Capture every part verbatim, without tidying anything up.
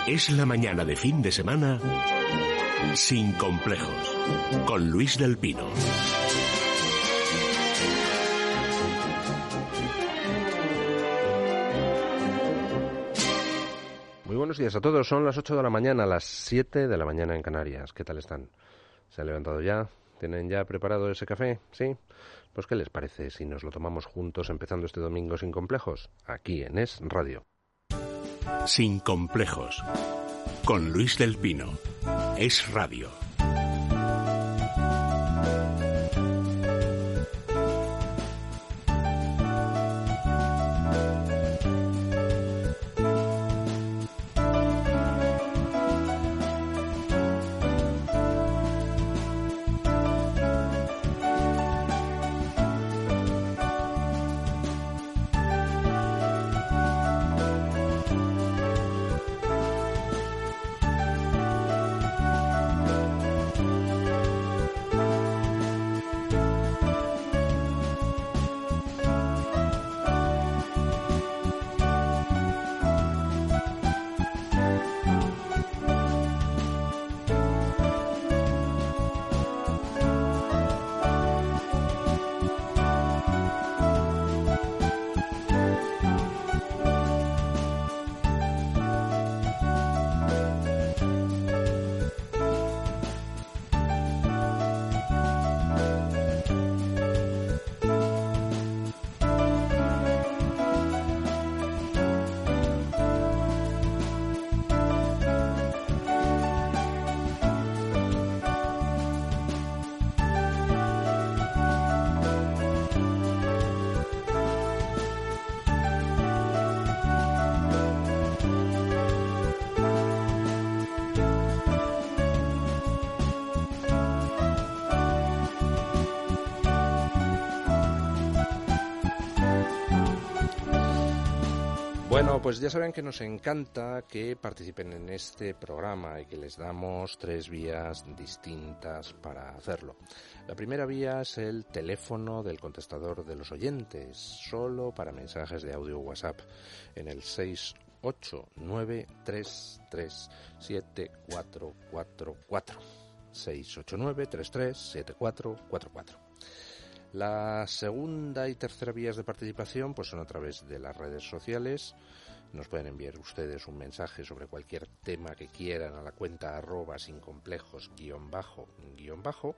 Es la mañana de fin de semana sin complejos, con Luis del Pino. Muy buenos días a todos, son las ocho de la mañana, las siete de la mañana en Canarias. ¿Qué tal están? ¿Se han levantado ya? ¿Tienen ya preparado ese café? ¿Sí? Pues ¿qué les parece si nos lo tomamos juntos empezando este domingo sin complejos? Aquí en Es Radio. Sin complejos, con Luis del Pino. Es Radio. Bueno, pues ya saben que nos encanta que participen en este programa y que les damos tres vías distintas para hacerlo. La primera vía es el teléfono del contestador de los oyentes, solo para mensajes de audio WhatsApp, en el seis ocho nueve tres tres siete cuatro cuatro cuatro. seis ocho nueve tres tres siete cuatro cuatro cuatro. La segunda y tercera vías de participación pues son a través de las redes sociales. Nos pueden enviar ustedes un mensaje sobre cualquier tema que quieran a la cuenta arroba sin complejos guión bajo guión bajo.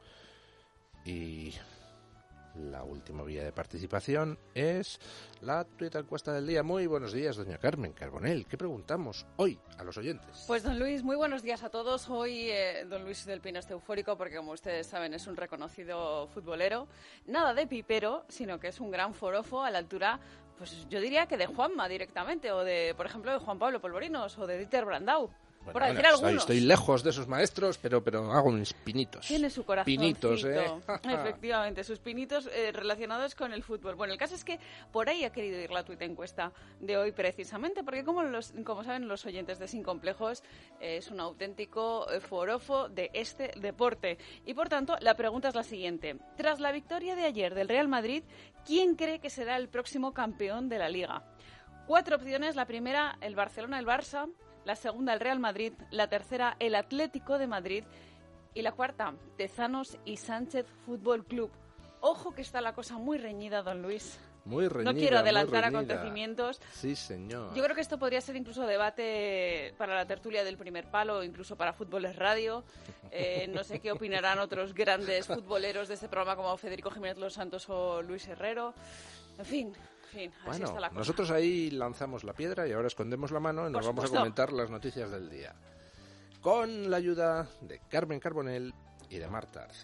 Y la última vía de participación es la Twitter encuesta del día. Muy buenos días, doña Carmen Carbonell. ¿Qué preguntamos hoy a los oyentes? Pues don Luis, muy buenos días a todos. Hoy eh, don Luis del Pino está eufórico porque, como ustedes saben, es un reconocido futbolero. Nada de pipero, sino que es un gran forofo a la altura, pues yo diría que de Juanma directamente, o de, por ejemplo, de Juan Pablo Polvorinos o de Dieter Brandau. Bueno, por decir bueno, algunos. Estoy, estoy lejos de esos maestros, pero pero hago mis pinitos. Tiene su corazón. Pinitos, ¿eh? Efectivamente, sus pinitos eh, relacionados con el fútbol. Bueno, el caso es que por ahí ha querido ir la tuita encuesta de hoy precisamente, porque como los, como saben los oyentes de Sin Complejos, eh, es un auténtico eh, forofo de este deporte. Y por tanto, la pregunta es la siguiente. Tras la victoria de ayer del Real Madrid, ¿quién cree que será el próximo campeón de la Liga? Cuatro opciones. La primera, el Barcelona, el Barça. La segunda, el Real Madrid. La tercera, el Atlético de Madrid. Y la cuarta, Tezanos y Sánchez Fútbol Club. Ojo que está la cosa muy reñida, don Luis. Muy reñida, no quiero adelantar muy reñida. acontecimientos. Sí, señor. Yo creo que esto podría ser incluso debate para la tertulia del primer palo, incluso para Fútboles Radio. Eh, no sé qué opinarán otros grandes futboleros de este programa como Federico Jiménez Los Santos o Luis Herrero. En fin... En fin, así bueno, está la cosa. Nosotros ahí lanzamos la piedra y ahora escondemos la mano y nos Por vamos supuesto. a comentar las noticias del día. Con la ayuda de Carmen Carbonell y de Marta Arce.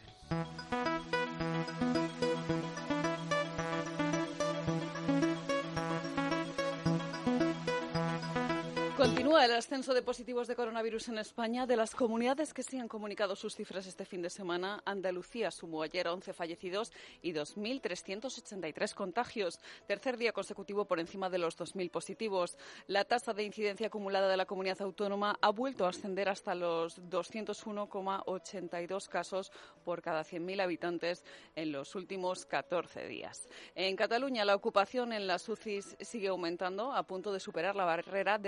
Continúa el ascenso de positivos de coronavirus en España. De las comunidades que sí han comunicado sus cifras este fin de semana, Andalucía sumó ayer once fallecidos y dos mil trescientos ochenta y tres contagios. Tercer día consecutivo por encima de los dos mil positivos. La tasa de incidencia acumulada de la comunidad autónoma ha vuelto a ascender hasta los doscientos uno coma ochenta y dos casos por cada cien mil habitantes en los últimos catorce días. En Cataluña, la ocupación en las U C Is sigue aumentando, a punto de superar la barrera de los quinientos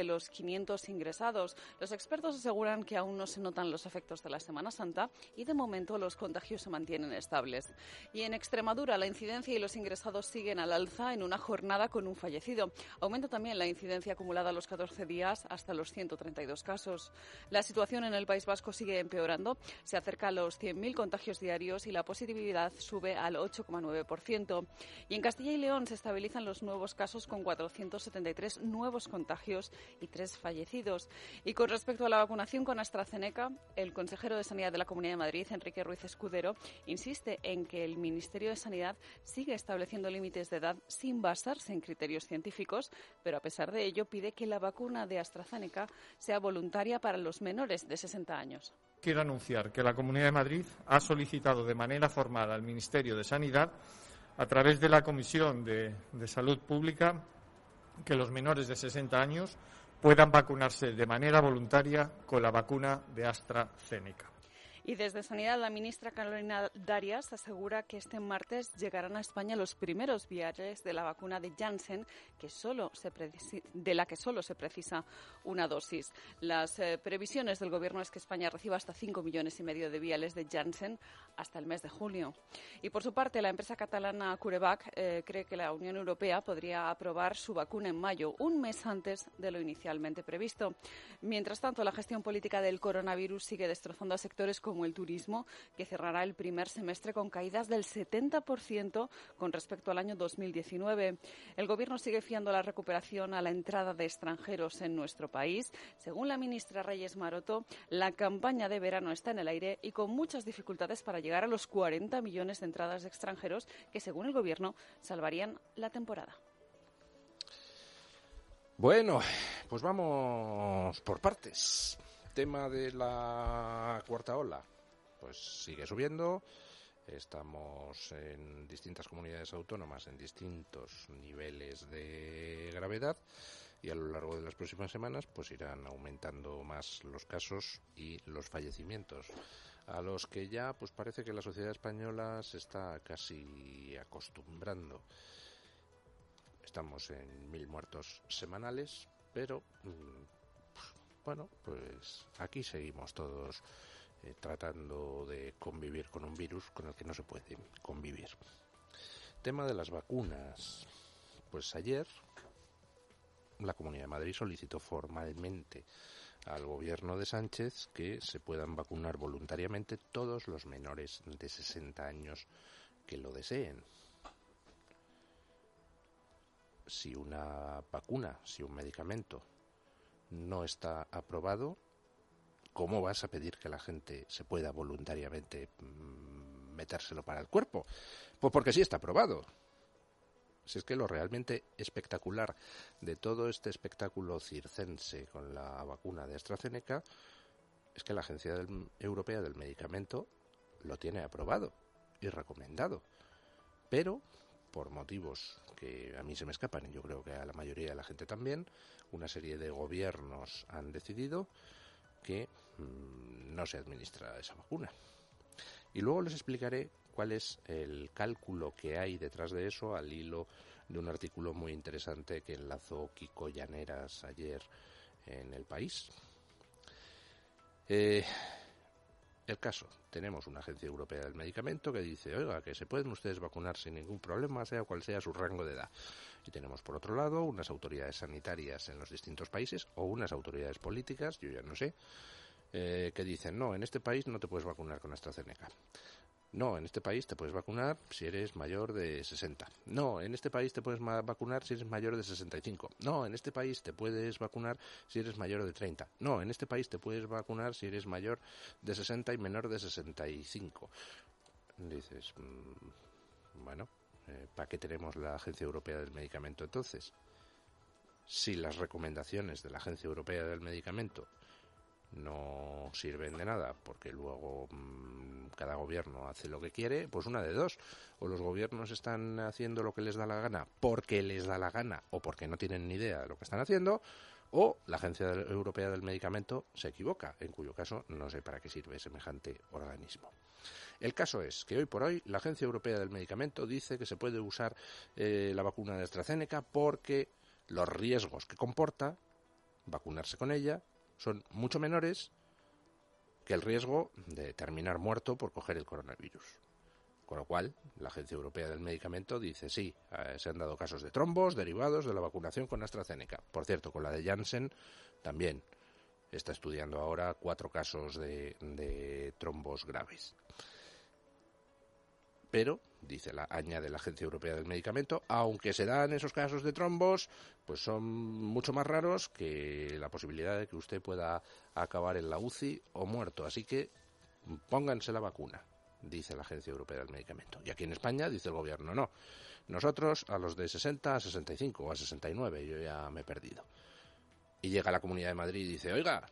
quinientos ingresados. Los expertos aseguran que aún no se notan los efectos de la Semana Santa y de momento los contagios se mantienen estables. Y en Extremadura la incidencia y los ingresados siguen al alza en una jornada con un fallecido. Aumenta también la incidencia acumulada a los catorce días hasta los ciento treinta y dos casos. La situación en el País Vasco sigue empeorando. Se acerca a los cien mil contagios diarios y la positividad sube al ocho coma nueve por ciento. Y en Castilla y León se estabilizan los nuevos casos con cuatrocientos setenta y tres nuevos contagios y tres fallecidos. Y con respecto a la vacunación con AstraZeneca, el consejero de Sanidad de la Comunidad de Madrid, Enrique Ruiz Escudero, insiste en que el Ministerio de Sanidad sigue estableciendo límites de edad sin basarse en criterios científicos, pero a pesar de ello pide que la vacuna de AstraZeneca sea voluntaria para los menores de sesenta años. Quiero anunciar que la Comunidad de Madrid ha solicitado de manera formal al Ministerio de Sanidad, a través de la Comisión de, de Salud Pública, que los menores de sesenta años puedan vacunarse de manera voluntaria con la vacuna de AstraZeneca. Y desde Sanidad, la ministra Carolina Darias asegura que este martes llegarán a España los primeros viales de la vacuna de Janssen, que solo se preci- de la que solo se precisa una dosis. Las eh, previsiones del Gobierno es que España reciba hasta cinco millones y medio de viales de Janssen hasta el mes de junio. Y por su parte, la empresa catalana CureVac eh, cree que la Unión Europea podría aprobar su vacuna en mayo, un mes antes de lo inicialmente previsto. Mientras tanto, la gestión política del coronavirus sigue destrozando a sectores como como el turismo, que cerrará el primer semestre con caídas del setenta por ciento con respecto al año dos mil diecinueve. El Gobierno sigue fiando la recuperación a la entrada de extranjeros en nuestro país. Según la ministra Reyes Maroto, la campaña de verano está en el aire y con muchas dificultades para llegar a los cuarenta millones de entradas de extranjeros que, según el Gobierno, salvarían la temporada. Bueno, pues vamos por partes. Tema de la cuarta ola, pues sigue subiendo. Estamos en distintas comunidades autónomas en distintos niveles de gravedad y a lo largo de las próximas semanas pues irán aumentando más los casos y los fallecimientos, a los que ya pues parece que la sociedad española se está casi acostumbrando. Estamos en mil muertos semanales, pero bueno, pues aquí seguimos todos eh, tratando de convivir con un virus con el que no se puede convivir. Tema de las vacunas. Pues ayer la Comunidad de Madrid solicitó formalmente al gobierno de Sánchez que se puedan vacunar voluntariamente todos los menores de sesenta años que lo deseen. Si una vacuna, si un medicamento no está aprobado, ¿cómo vas a pedir que la gente se pueda voluntariamente mmm, metérselo para el cuerpo? Pues porque sí está aprobado. Si es que lo realmente espectacular de todo este espectáculo circense con la vacuna de AstraZeneca es que la Agencia del, Europea del Medicamento lo tiene aprobado y recomendado, pero por motivos que a mí se me escapan y yo creo que a la mayoría de la gente también, una serie de gobiernos han decidido que mmm, no se administra esa vacuna. Y luego les explicaré cuál es el cálculo que hay detrás de eso al hilo de un artículo muy interesante que enlazó Kiko Llaneras ayer en El País. Eh... El caso, tenemos una agencia europea del medicamento que dice, oiga, que se pueden ustedes vacunar sin ningún problema, sea cual sea su rango de edad. Y tenemos, por otro lado, unas autoridades sanitarias en los distintos países, o unas autoridades políticas, yo ya no sé, eh, que dicen, no, en este país no te puedes vacunar con AstraZeneca. No, en este país te puedes vacunar si eres mayor de sesenta. No, en este país te puedes ma- vacunar si eres mayor de sesenta y cinco. No, en este país te puedes vacunar si eres mayor de treinta. No, en este país te puedes vacunar si eres mayor de sesenta y menor de sesenta y cinco. Dices, mmm, bueno, eh, ¿para qué tenemos la Agencia Europea del Medicamento entonces? Si las recomendaciones de la Agencia Europea del Medicamento no sirven de nada porque luego mmm, cada gobierno hace lo que quiere, pues una de dos, o los gobiernos están haciendo lo que les da la gana porque les da la gana o porque no tienen ni idea de lo que están haciendo, o la Agencia Europea del Medicamento se equivoca, en cuyo caso no sé para qué sirve semejante organismo. El caso es que hoy por hoy la Agencia Europea del Medicamento dice que se puede usar eh, la vacuna de AstraZeneca porque los riesgos que comporta vacunarse con ella son mucho menores que el riesgo de terminar muerto por coger el coronavirus. Con lo cual, la Agencia Europea del Medicamento dice sí, eh, se han dado casos de trombos derivados de la vacunación con AstraZeneca. Por cierto, con la de Janssen también está estudiando ahora cuatro casos de, de trombos graves. Pero, dice la, añade la Agencia Europea del Medicamento, aunque se dan esos casos de trombos, pues son mucho más raros que la posibilidad de que usted pueda acabar en la U C I o muerto. Así que pónganse la vacuna, dice la Agencia Europea del Medicamento. Y aquí en España dice el gobierno, no. Nosotros a los de sesenta a sesenta y cinco o a sesenta y nueve, yo ya me he perdido. Y llega a la Comunidad de Madrid y dice, oiga,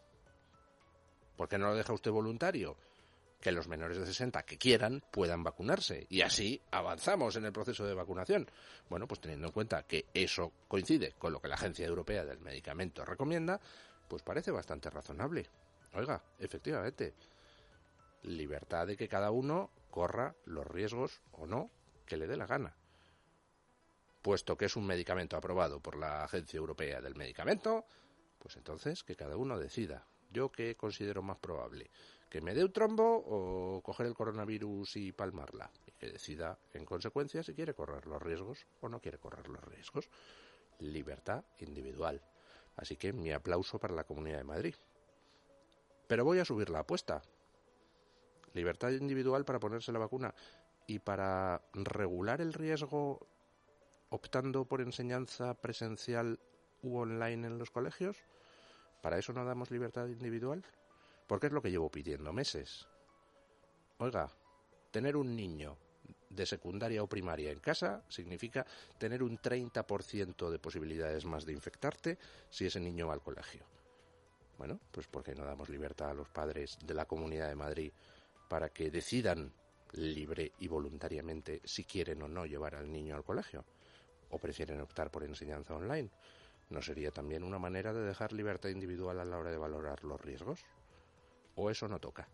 ¿por qué no lo deja usted voluntario? Que los menores de sesenta que quieran puedan vacunarse y así avanzamos en el proceso de vacunación. Bueno, pues teniendo en cuenta que eso coincide con lo que la Agencia Europea del Medicamento recomienda, pues parece bastante razonable. Oiga, efectivamente, libertad de que cada uno corra los riesgos o no que le dé la gana. Puesto que es un medicamento aprobado por la Agencia Europea del Medicamento, pues entonces que cada uno decida. ¿Yo qué considero más probable? ¿Que me dé un trombo o coger el coronavirus y palmarla? Y que decida, en consecuencia, si quiere correr los riesgos o no quiere correr los riesgos. Libertad individual. Así que mi aplauso para la Comunidad de Madrid. Pero voy a subir la apuesta. Libertad individual para ponerse la vacuna y para regular el riesgo optando por enseñanza presencial u online en los colegios. ¿Para eso no damos libertad individual? Porque es lo que llevo pidiendo meses. Oiga, tener un niño de secundaria o primaria en casa significa tener un treinta por ciento de posibilidades más de infectarte si ese niño va al colegio. Bueno, pues ¿por qué no damos libertad a los padres de la Comunidad de Madrid para que decidan libre y voluntariamente si quieren o no llevar al niño al colegio? ¿O prefieren optar por enseñanza online? ¿No sería también una manera de dejar libertad individual a la hora de valorar los riesgos? ¿O eso no toca?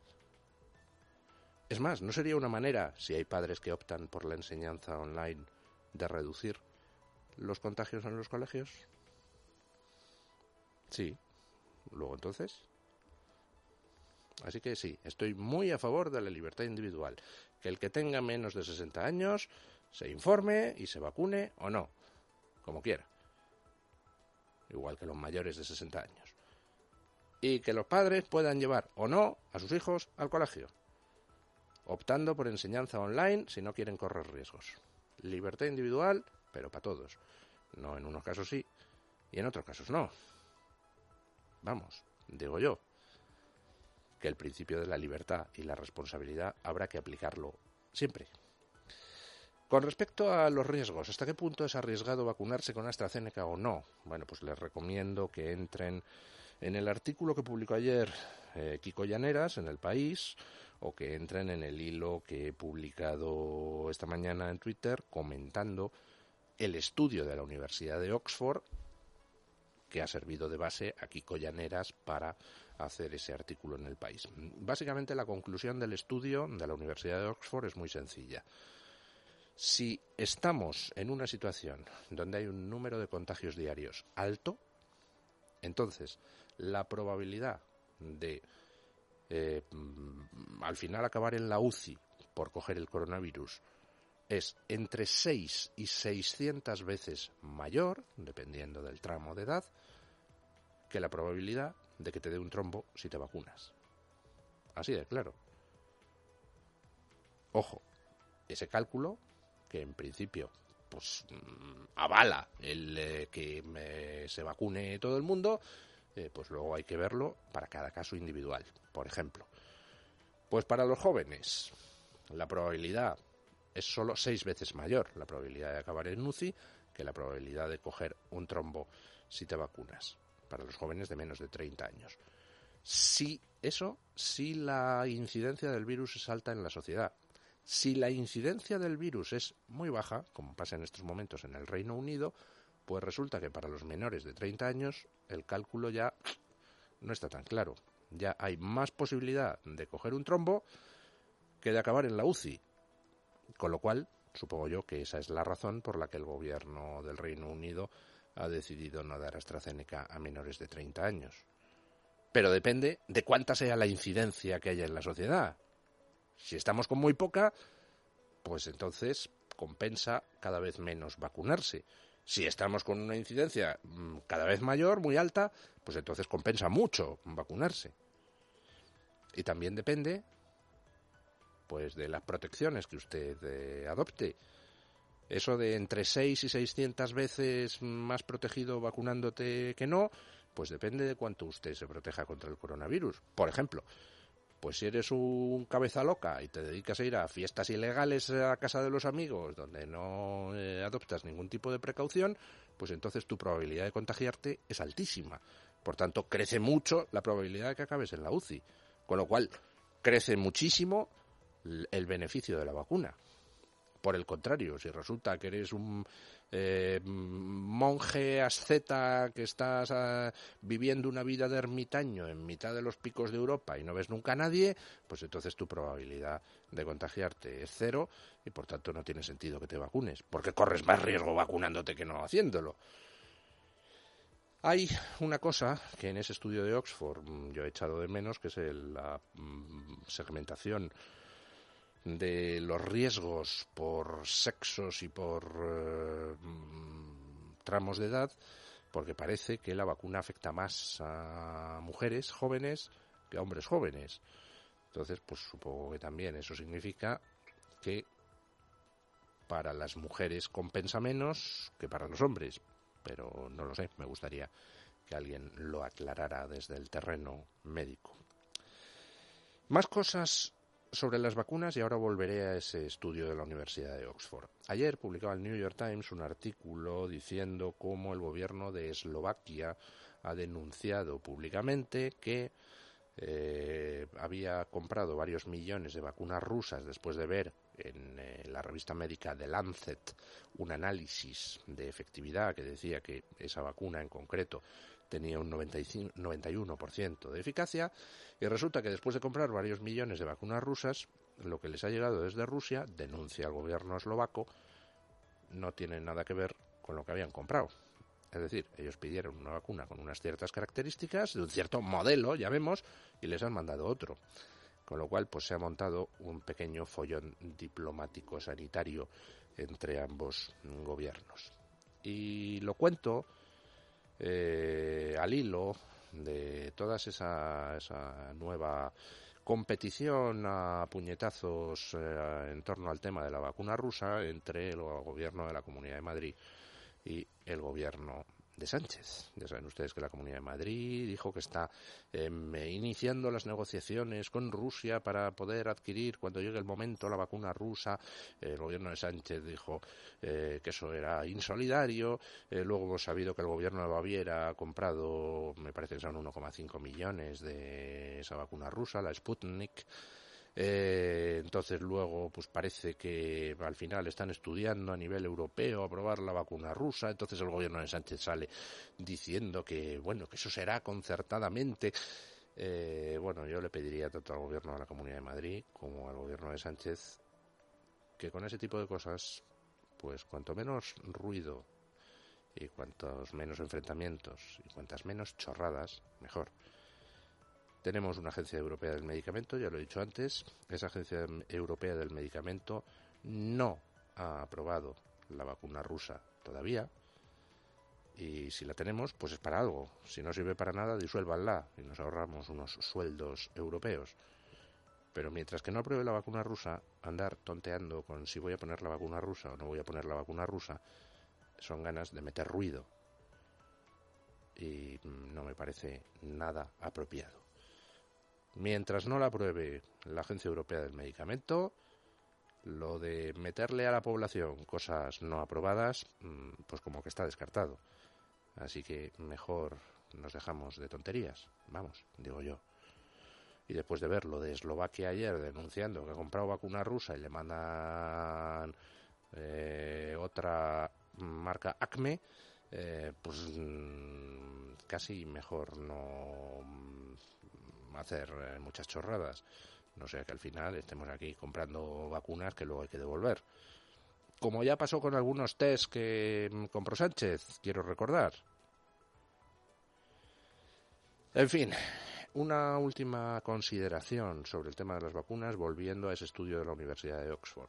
Es más, ¿no sería una manera, si hay padres que optan por la enseñanza online, de reducir los contagios en los colegios? Sí. Luego entonces. Así que sí, estoy muy a favor de la libertad individual. Que el que tenga menos de sesenta años se informe y se vacune o no, como quiera. Igual que los mayores de sesenta años. Y que los padres puedan llevar o no a sus hijos al colegio, optando por enseñanza online si no quieren correr riesgos. Libertad individual, pero para todos. No en unos casos sí y en otros casos no. Vamos, digo yo, que el principio de la libertad y la responsabilidad habrá que aplicarlo siempre. Con respecto a los riesgos, ¿hasta qué punto es arriesgado vacunarse con AstraZeneca o no? Bueno, pues les recomiendo que entren en el artículo que publicó ayer eh, Kiko Llaneras en El País, o que entren en el hilo que he publicado esta mañana en Twitter comentando el estudio de la Universidad de Oxford que ha servido de base a Kiko Llaneras para hacer ese artículo en El País. Básicamente la conclusión del estudio de la Universidad de Oxford es muy sencilla. Si estamos en una situación donde hay un número de contagios diarios alto, entonces la probabilidad de eh, al final acabar en la U C I por coger el coronavirus es entre seis y seiscientas veces mayor, dependiendo del tramo de edad, que la probabilidad de que te dé un trombo si te vacunas. Así de claro. Ojo, ese cálculo que en principio pues avala el eh, que eh, se vacune todo el mundo, eh, pues luego hay que verlo para cada caso individual. Por ejemplo, pues para los jóvenes la probabilidad es solo seis veces mayor, la probabilidad de acabar en U C I, que la probabilidad de coger un trombo si te vacunas, para los jóvenes de menos de treinta años. Si eso, si la incidencia del virus es alta en la sociedad. Si la incidencia del virus es muy baja, como pasa en estos momentos en el Reino Unido, pues resulta que para los menores de treinta años el cálculo ya no está tan claro. Ya hay más posibilidad de coger un trombo que de acabar en la U C I. Con lo cual, supongo yo que esa es la razón por la que el gobierno del Reino Unido ha decidido no dar AstraZeneca a menores de treinta años. Pero depende de cuánta sea la incidencia que haya en la sociedad. Si estamos con muy poca, pues entonces compensa cada vez menos vacunarse. Si estamos con una incidencia cada vez mayor, muy alta, pues entonces compensa mucho vacunarse. Y también depende, pues, de las protecciones que usted eh, adopte. Eso de entre seis y seiscientas veces más protegido vacunándote que no, pues depende de cuánto usted se proteja contra el coronavirus. Por ejemplo, pues si eres un cabeza loca y te dedicas a ir a fiestas ilegales a casa de los amigos donde no eh, adoptas ningún tipo de precaución, pues entonces tu probabilidad de contagiarte es altísima. Por tanto, crece mucho la probabilidad de que acabes en la U C I. Con lo cual, crece muchísimo el beneficio de la vacuna. Por el contrario, si resulta que eres un eh, monje asceta que estás uh, viviendo una vida de ermitaño en mitad de los picos de Europa y no ves nunca a nadie, pues entonces tu probabilidad de contagiarte es cero y por tanto no tiene sentido que te vacunes, porque corres más riesgo vacunándote que no haciéndolo. Hay una cosa que en ese estudio de Oxford yo he echado de menos, que es el, la mm, segmentación de los riesgos por sexos y por eh, tramos de edad, porque parece que la vacuna afecta más a mujeres jóvenes que a hombres jóvenes. Entonces, pues supongo que también eso significa que para las mujeres compensa menos que para los hombres, pero no lo sé, me gustaría que alguien lo aclarara desde el terreno médico. Más cosas sobre las vacunas y ahora volveré a ese estudio de la Universidad de Oxford. Ayer publicaba el New York Times un artículo diciendo cómo el gobierno de Eslovaquia ha denunciado públicamente que eh, había comprado varios millones de vacunas rusas después de ver en eh, la revista médica The Lancet un análisis de efectividad que decía que esa vacuna en concreto tenía un noventa y cinco, noventa y uno por ciento de eficacia, y resulta que después de comprar varios millones de vacunas rusas, lo que les ha llegado desde Rusia, denuncia al gobierno eslovaco, no tiene nada que ver con lo que habían comprado. Es decir, ellos pidieron una vacuna con unas ciertas características, de un cierto modelo, ya vemos, y les han mandado otro. Con lo cual, pues se ha montado un pequeño follón diplomático sanitario entre ambos gobiernos. Y lo cuento eh, al hilo de toda esa, esa nueva competición a puñetazos eh, en torno al tema de la vacuna rusa entre el gobierno de la Comunidad de Madrid y el gobierno de Sánchez. Ya saben ustedes que la Comunidad de Madrid dijo que está eh, iniciando las negociaciones con Rusia para poder adquirir cuando llegue el momento la vacuna rusa. El gobierno de Sánchez dijo eh, que eso era insolidario. Eh, luego hemos sabido que el gobierno de Baviera ha comprado, me parece que son uno coma cinco millones de esa vacuna rusa, la Sputnik. Eh, entonces luego pues parece que al final están estudiando a nivel europeo aprobar la vacuna rusa. Entonces el gobierno de Sánchez sale diciendo que bueno que eso será concertadamente. Eh, bueno, yo le pediría tanto al gobierno de la Comunidad de Madrid como al gobierno de Sánchez que con ese tipo de cosas, pues cuanto menos ruido y cuantos menos enfrentamientos y cuantas menos chorradas, mejor. Tenemos una agencia europea del medicamento, ya lo he dicho antes. Esa agencia europea del medicamento no ha aprobado la vacuna rusa todavía. Y si la tenemos, pues es para algo. Si no sirve para nada, disuélvanla y nos ahorramos unos sueldos europeos. Pero mientras que no apruebe la vacuna rusa, andar tonteando con si voy a poner la vacuna rusa o no voy a poner la vacuna rusa, son ganas de meter ruido. Y no me parece nada apropiado. Mientras no la apruebe la Agencia Europea del Medicamento, lo de meterle a la población cosas no aprobadas, pues como que está descartado. Así que mejor nos dejamos de tonterías, vamos, digo yo. Y después de ver lo de Eslovaquia ayer denunciando que ha comprado vacuna rusa y le mandan eh, otra marca Acme, eh, pues casi mejor no hacer eh, muchas chorradas, no sea que al final estemos aquí comprando vacunas que luego hay que devolver. como ya pasó con algunos test que compró Sánchez, quiero recordar. En fin, una última consideración sobre el tema de las vacunas, volviendo a ese estudio de la Universidad de Oxford.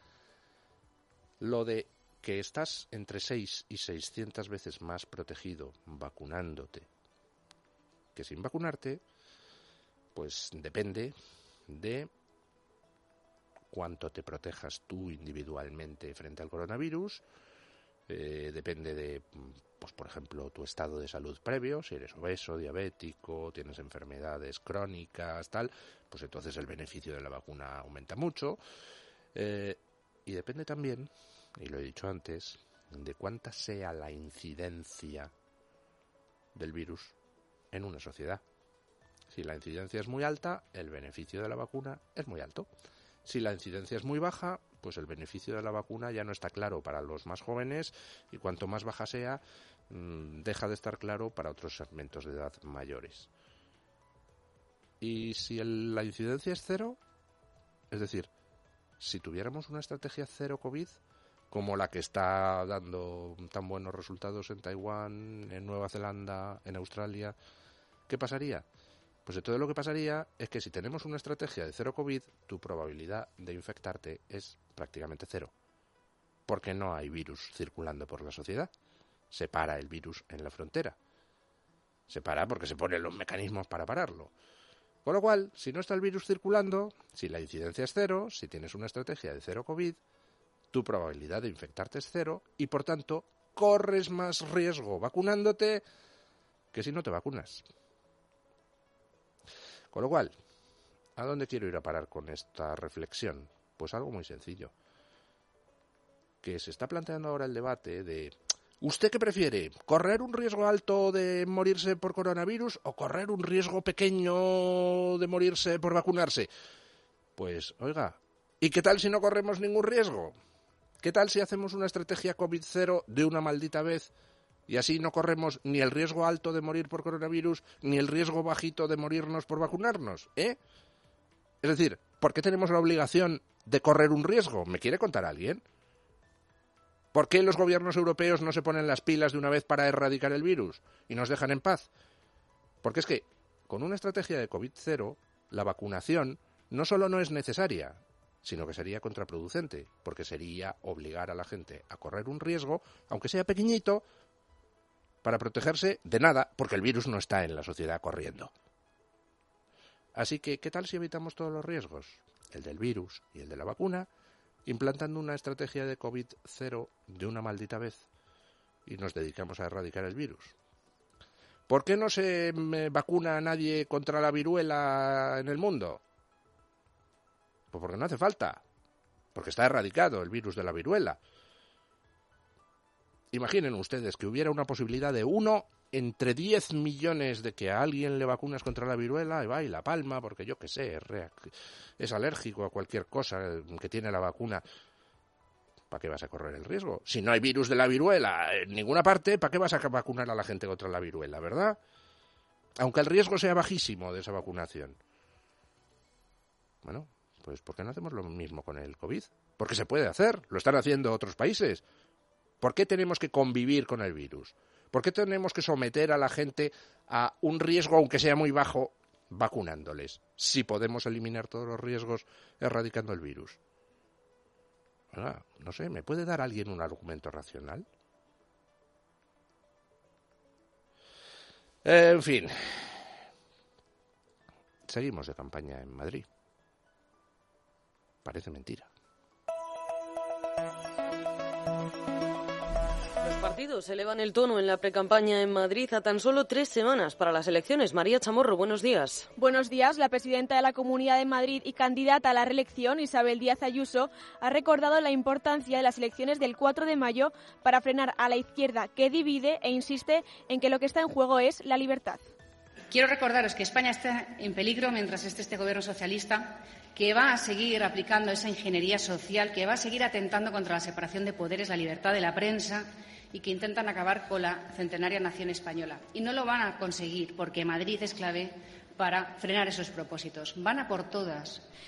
Lo de que estás entre seis y seiscientas veces más protegido vacunándote que sin vacunarte, pues depende de cuánto te protejas tú individualmente frente al coronavirus, eh, depende de, pues por ejemplo, tu estado de salud previo, si eres obeso, diabético, tienes enfermedades crónicas, tal, pues entonces el beneficio de la vacuna aumenta mucho, eh, y depende también, y lo he dicho antes, de cuánta sea la incidencia del virus en una sociedad. Si la incidencia es muy alta, el beneficio de la vacuna es muy alto. Si la incidencia es muy baja, pues el beneficio de la vacuna ya no está claro para los más jóvenes y cuanto más baja sea, deja de estar claro para otros segmentos de edad mayores. Y si el, la incidencia es cero, es decir, si tuviéramos una estrategia cero COVID, como la que está dando tan buenos resultados en Taiwán, en Nueva Zelanda, en Australia, ¿qué pasaría? Pues de todo lo que pasaría es que si tenemos una estrategia de cero COVID, tu probabilidad de infectarte es prácticamente cero. Porque no hay virus circulando por la sociedad. Se para el virus en la frontera. Se para porque se ponen los mecanismos para pararlo. Con lo cual, si no está el virus circulando, si la incidencia es cero, si tienes una estrategia de cero COVID, tu probabilidad de infectarte es cero y, por tanto, corres más riesgo vacunándote que si no te vacunas. Con lo cual, ¿a dónde quiero ir a parar con esta reflexión? Pues algo muy sencillo. Que se está planteando ahora el debate de ¿usted qué prefiere? ¿Correr un riesgo alto de morirse por coronavirus o correr un riesgo pequeño de morirse por vacunarse? Pues, oiga, ¿y qué tal si no corremos ningún riesgo? ¿Qué tal si hacemos una estrategia COVID cero de una maldita vez? Y así no corremos ni el riesgo alto de morir por coronavirus, ni el riesgo bajito de morirnos por vacunarnos, ¿eh? Es decir, ¿por qué tenemos la obligación de correr un riesgo? ¿Me quiere contar alguien? ¿Por qué los gobiernos europeos no se ponen las pilas de una vez para erradicar el virus y nos dejan en paz? Porque es que, con una estrategia de COVID cero, la vacunación no solo no es necesaria, sino que sería contraproducente, porque sería obligar a la gente a correr un riesgo, aunque sea pequeñito, para protegerse de nada, porque el virus no está en la sociedad corriendo. Así que, ¿qué tal si evitamos todos los riesgos? El del virus y el de la vacuna, implantando una estrategia de COVID cero de una maldita vez y nos dedicamos a erradicar el virus. ¿Por qué no se vacuna a nadie contra la viruela en el mundo? Pues porque no hace falta, porque está erradicado el virus de la viruela. Imaginen ustedes que hubiera una posibilidad de uno entre diez millones de que a alguien le vacunas contra la viruela y va y la palma, porque yo qué sé, es, es alérgico a cualquier cosa que tiene la vacuna. ¿Para qué vas a correr el riesgo? Si no hay virus de la viruela en ninguna parte, ¿para qué vas a vacunar a la gente contra la viruela, verdad? Aunque el riesgo sea bajísimo de esa vacunación. Bueno, pues ¿por qué no hacemos lo mismo con el COVID? Porque se puede hacer, lo están haciendo otros países. ¿Por qué tenemos que convivir con el virus? ¿Por qué tenemos que someter a la gente a un riesgo, aunque sea muy bajo, vacunándoles? Si podemos eliminar todos los riesgos erradicando el virus. Ah, no sé, ¿me puede dar alguien un argumento racional? En fin. Seguimos de campaña en Madrid. Parece mentira. Los partidos elevan el tono en la precampaña en Madrid a tan solo tres semanas para las elecciones. María Chamorro, buenos días. Buenos días. La presidenta de la Comunidad de Madrid y candidata a la reelección, Isabel Díaz Ayuso, ha recordado la importancia de las elecciones del cuatro de mayo para frenar a la izquierda que divide e insiste en que lo que está en juego es la libertad. Quiero recordaros que España está en peligro mientras esté este gobierno socialista, que va a seguir aplicando esa ingeniería social, que va a seguir atentando contra la separación de poderes, la libertad de la prensa y que intentan acabar con la centenaria nación española. Y no lo van a conseguir porque Madrid es clave para frenar esos propósitos. Van a por todas.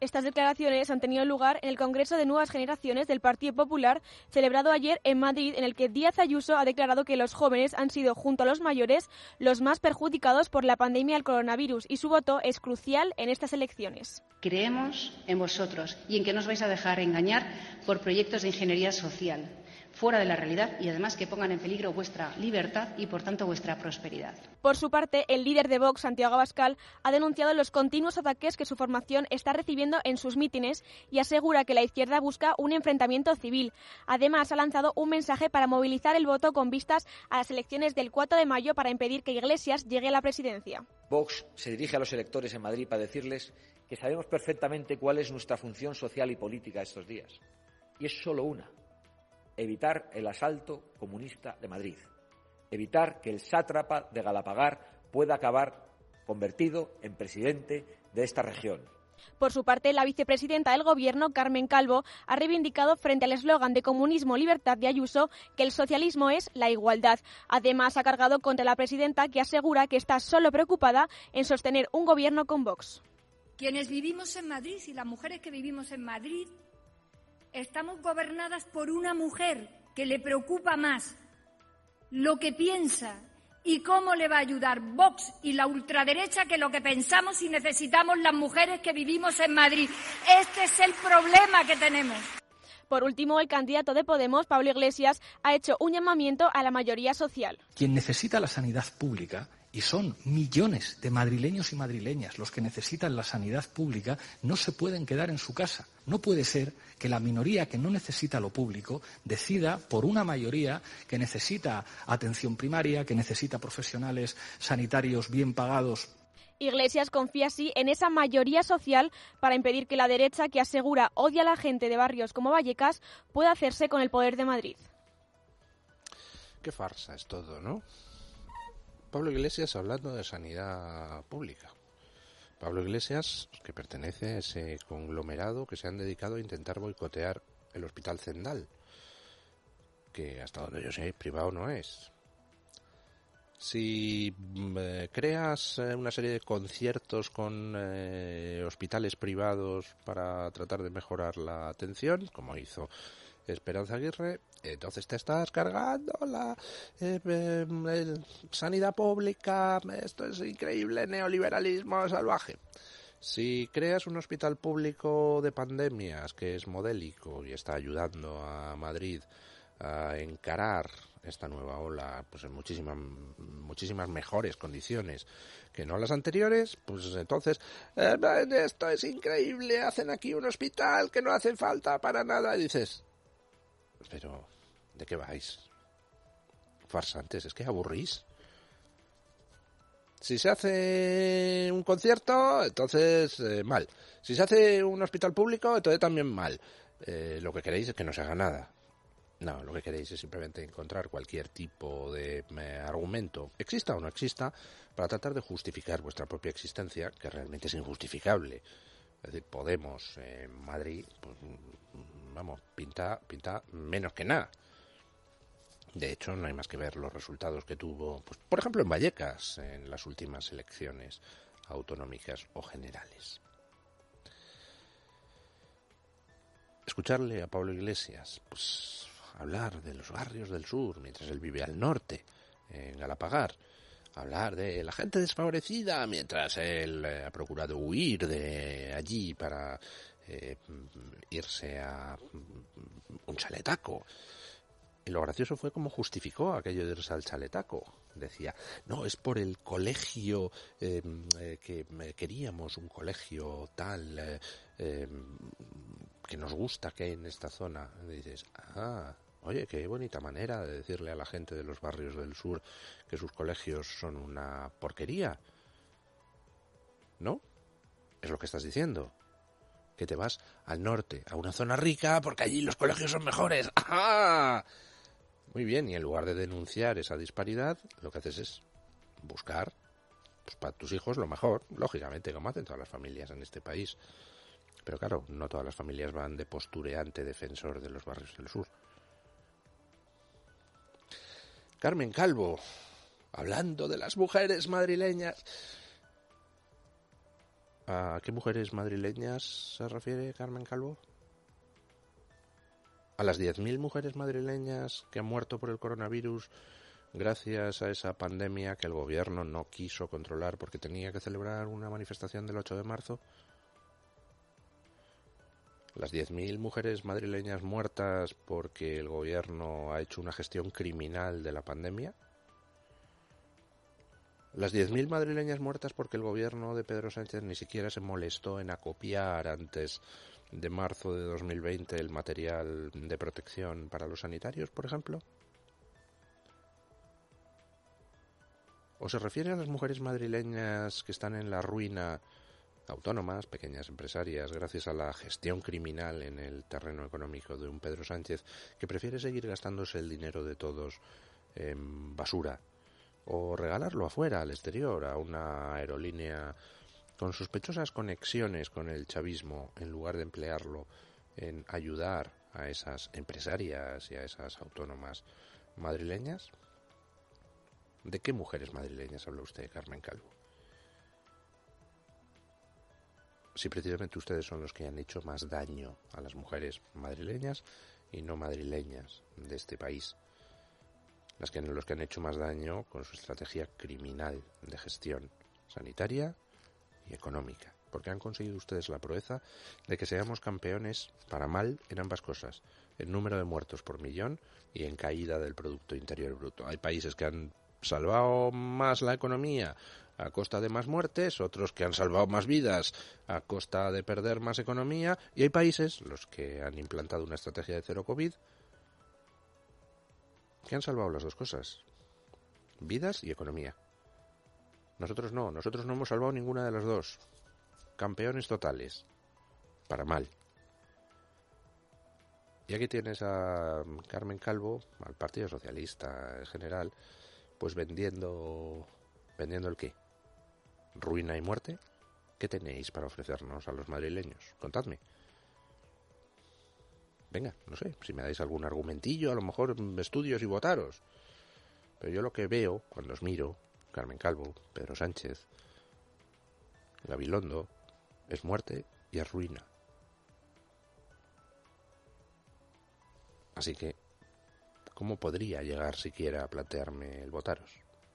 Estas declaraciones han tenido lugar en el Congreso de Nuevas Generaciones del Partido Popular, celebrado ayer en Madrid, en el que Díaz Ayuso ha declarado que los jóvenes han sido, junto a los mayores, los más perjudicados por la pandemia del coronavirus y su voto es crucial en estas elecciones. Creemos en vosotros y en que no os vais a dejar engañar por proyectos de ingeniería social, fuera de la realidad y además que pongan en peligro vuestra libertad y, por tanto, vuestra prosperidad. Por su parte, el líder de Vox, Santiago Abascal, ha denunciado los continuos ataques que su formación está recibiendo en sus mítines y asegura que la izquierda busca un enfrentamiento civil. Además, ha lanzado un mensaje para movilizar el voto con vistas a las elecciones del cuatro de mayo para impedir que Iglesias llegue a la presidencia. Vox se dirige a los electores en Madrid para decirles que sabemos perfectamente cuál es nuestra función social y política estos días. Y es solo una: evitar el asalto comunista de Madrid, evitar que el sátrapa de Galapagar pueda acabar convertido en presidente de esta región. Por su parte, la vicepresidenta del Gobierno, Carmen Calvo, ha reivindicado frente al eslogan de comunismo libertad de Ayuso que el socialismo es la igualdad. Además, ha cargado contra la presidenta, que asegura que está solo preocupada en sostener un gobierno con Vox. Quienes vivimos en Madrid y las mujeres que vivimos en Madrid estamos gobernadas por una mujer que le preocupa más lo que piensa y cómo le va a ayudar Vox y la ultraderecha que lo que pensamos y necesitamos las mujeres que vivimos en Madrid. Este es el problema que tenemos. Por último, el candidato de Podemos, Pablo Iglesias, ha hecho un llamamiento a la mayoría social. Quien necesita la sanidad pública, y son millones de madrileños y madrileñas los que necesitan la sanidad pública, no se pueden quedar en su casa. No puede ser que la minoría que no necesita lo público decida por una mayoría que necesita atención primaria, que necesita profesionales sanitarios bien pagados. Iglesias confía así en esa mayoría social para impedir que la derecha, que asegura odia a la gente de barrios como Vallecas, pueda hacerse con el poder de Madrid. Qué farsa es todo, ¿no? Pablo Iglesias hablando de sanidad pública. Pablo Iglesias, que pertenece a ese conglomerado que se han dedicado a intentar boicotear el Hospital Zendal, que hasta donde yo sé, privado no es. Si eh, creas eh, una serie de conciertos con eh, hospitales privados para tratar de mejorar la atención, como hizo Esperanza Aguirre, entonces te estás cargando la eh, eh, sanidad pública. Esto es increíble, neoliberalismo salvaje. Si creas un hospital público de pandemias que es modélico y está ayudando a Madrid a encarar esta nueva ola pues en muchísimas muchísimas mejores condiciones que no las anteriores, pues entonces eh, esto es increíble, hacen aquí un hospital que no hace falta para nada, y dices, pero ¿de qué vais? Farsantes, es que aburrís. Si se hace un concierto, entonces eh, mal. Si se hace un hospital público, entonces también mal. Eh, lo que queréis es que no se haga nada. No, lo que queréis es simplemente encontrar cualquier tipo de eh, argumento, exista o no exista, para tratar de justificar vuestra propia existencia, que realmente es injustificable. Es decir, Podemos en eh, Madrid, pues, vamos, pinta, pinta menos que nada. De hecho, no hay más que ver los resultados que tuvo, pues, por ejemplo, en Vallecas, en las últimas elecciones autonómicas o generales. Escucharle a Pablo Iglesias, pues hablar de los barrios del sur, mientras él vive al norte, en Galapagar, hablar de la gente desfavorecida, mientras él eh, ha procurado huir de allí para eh, irse a un chaletaco. Y lo gracioso fue cómo justificó aquello de irse al chaletaco. Decía, no, es por el colegio eh, eh, que queríamos, un colegio tal eh, eh, que nos gusta que hay en esta zona. Y dices, ah, oye, qué bonita manera de decirle a la gente de los barrios del sur que sus colegios son una porquería. ¿No? Es lo que estás diciendo. Que te vas al norte, a una zona rica, porque allí los colegios son mejores. ¡Ajá! Muy bien, y en lugar de denunciar esa disparidad, lo que haces es buscar pues, para tus hijos lo mejor, lógicamente, como hacen todas las familias en este país. Pero claro, no todas las familias van de postureante defensor de los barrios del sur. Carmen Calvo, hablando de las mujeres madrileñas. ¿A qué mujeres madrileñas se refiere Carmen Calvo? ¿A las diez mil mujeres madrileñas que han muerto por el coronavirus gracias a esa pandemia que el gobierno no quiso controlar porque tenía que celebrar una manifestación del ocho de marzo? ¿Las diez mil mujeres madrileñas muertas porque el gobierno ha hecho una gestión criminal de la pandemia? ¿Las diez mil madrileñas muertas porque el gobierno de Pedro Sánchez ni siquiera se molestó en acopiar antes de marzo de dos mil veinte el material de protección para los sanitarios, por ejemplo? ¿O se refiere a las mujeres madrileñas que están en la ruina, autónomas, pequeñas empresarias, gracias a la gestión criminal en el terreno económico de un Pedro Sánchez que prefiere seguir gastándose el dinero de todos en basura o regalarlo afuera, al exterior, a una aerolínea con sospechosas conexiones con el chavismo, en lugar de emplearlo en ayudar a esas empresarias y a esas autónomas madrileñas? ¿De qué mujeres madrileñas habla usted, Carmen Calvo? Si precisamente ustedes son los que han hecho más daño a las mujeres madrileñas y no madrileñas de este país. Las que, los que han hecho más daño con su estrategia criminal de gestión sanitaria y económica. Porque han conseguido ustedes la proeza de que seamos campeones para mal en ambas cosas. En número de muertos por millón y en caída del Producto Interior Bruto. Hay países que han salvado más la economía a costa de más muertes, otros que han salvado más vidas a costa de perder más economía, y hay países, los que han implantado una estrategia de cero COVID, que han salvado las dos cosas, vidas y economía. Nosotros no, nosotros no hemos salvado ninguna de las dos. Campeones totales, para mal. Y aquí tienes a Carmen Calvo, al Partido Socialista en general, pues vendiendo, vendiendo el qué, ruina y muerte. ¿Qué tenéis para ofrecernos a los madrileños? Contadme. Venga, no sé, si me dais algún argumentillo, a lo mejor estudios y votaros. Pero yo lo que veo cuando os miro, Carmen Calvo, Pedro Sánchez, Gabilondo, es muerte y es ruina. Así que, ¿cómo podría llegar siquiera a plantearme el votaros?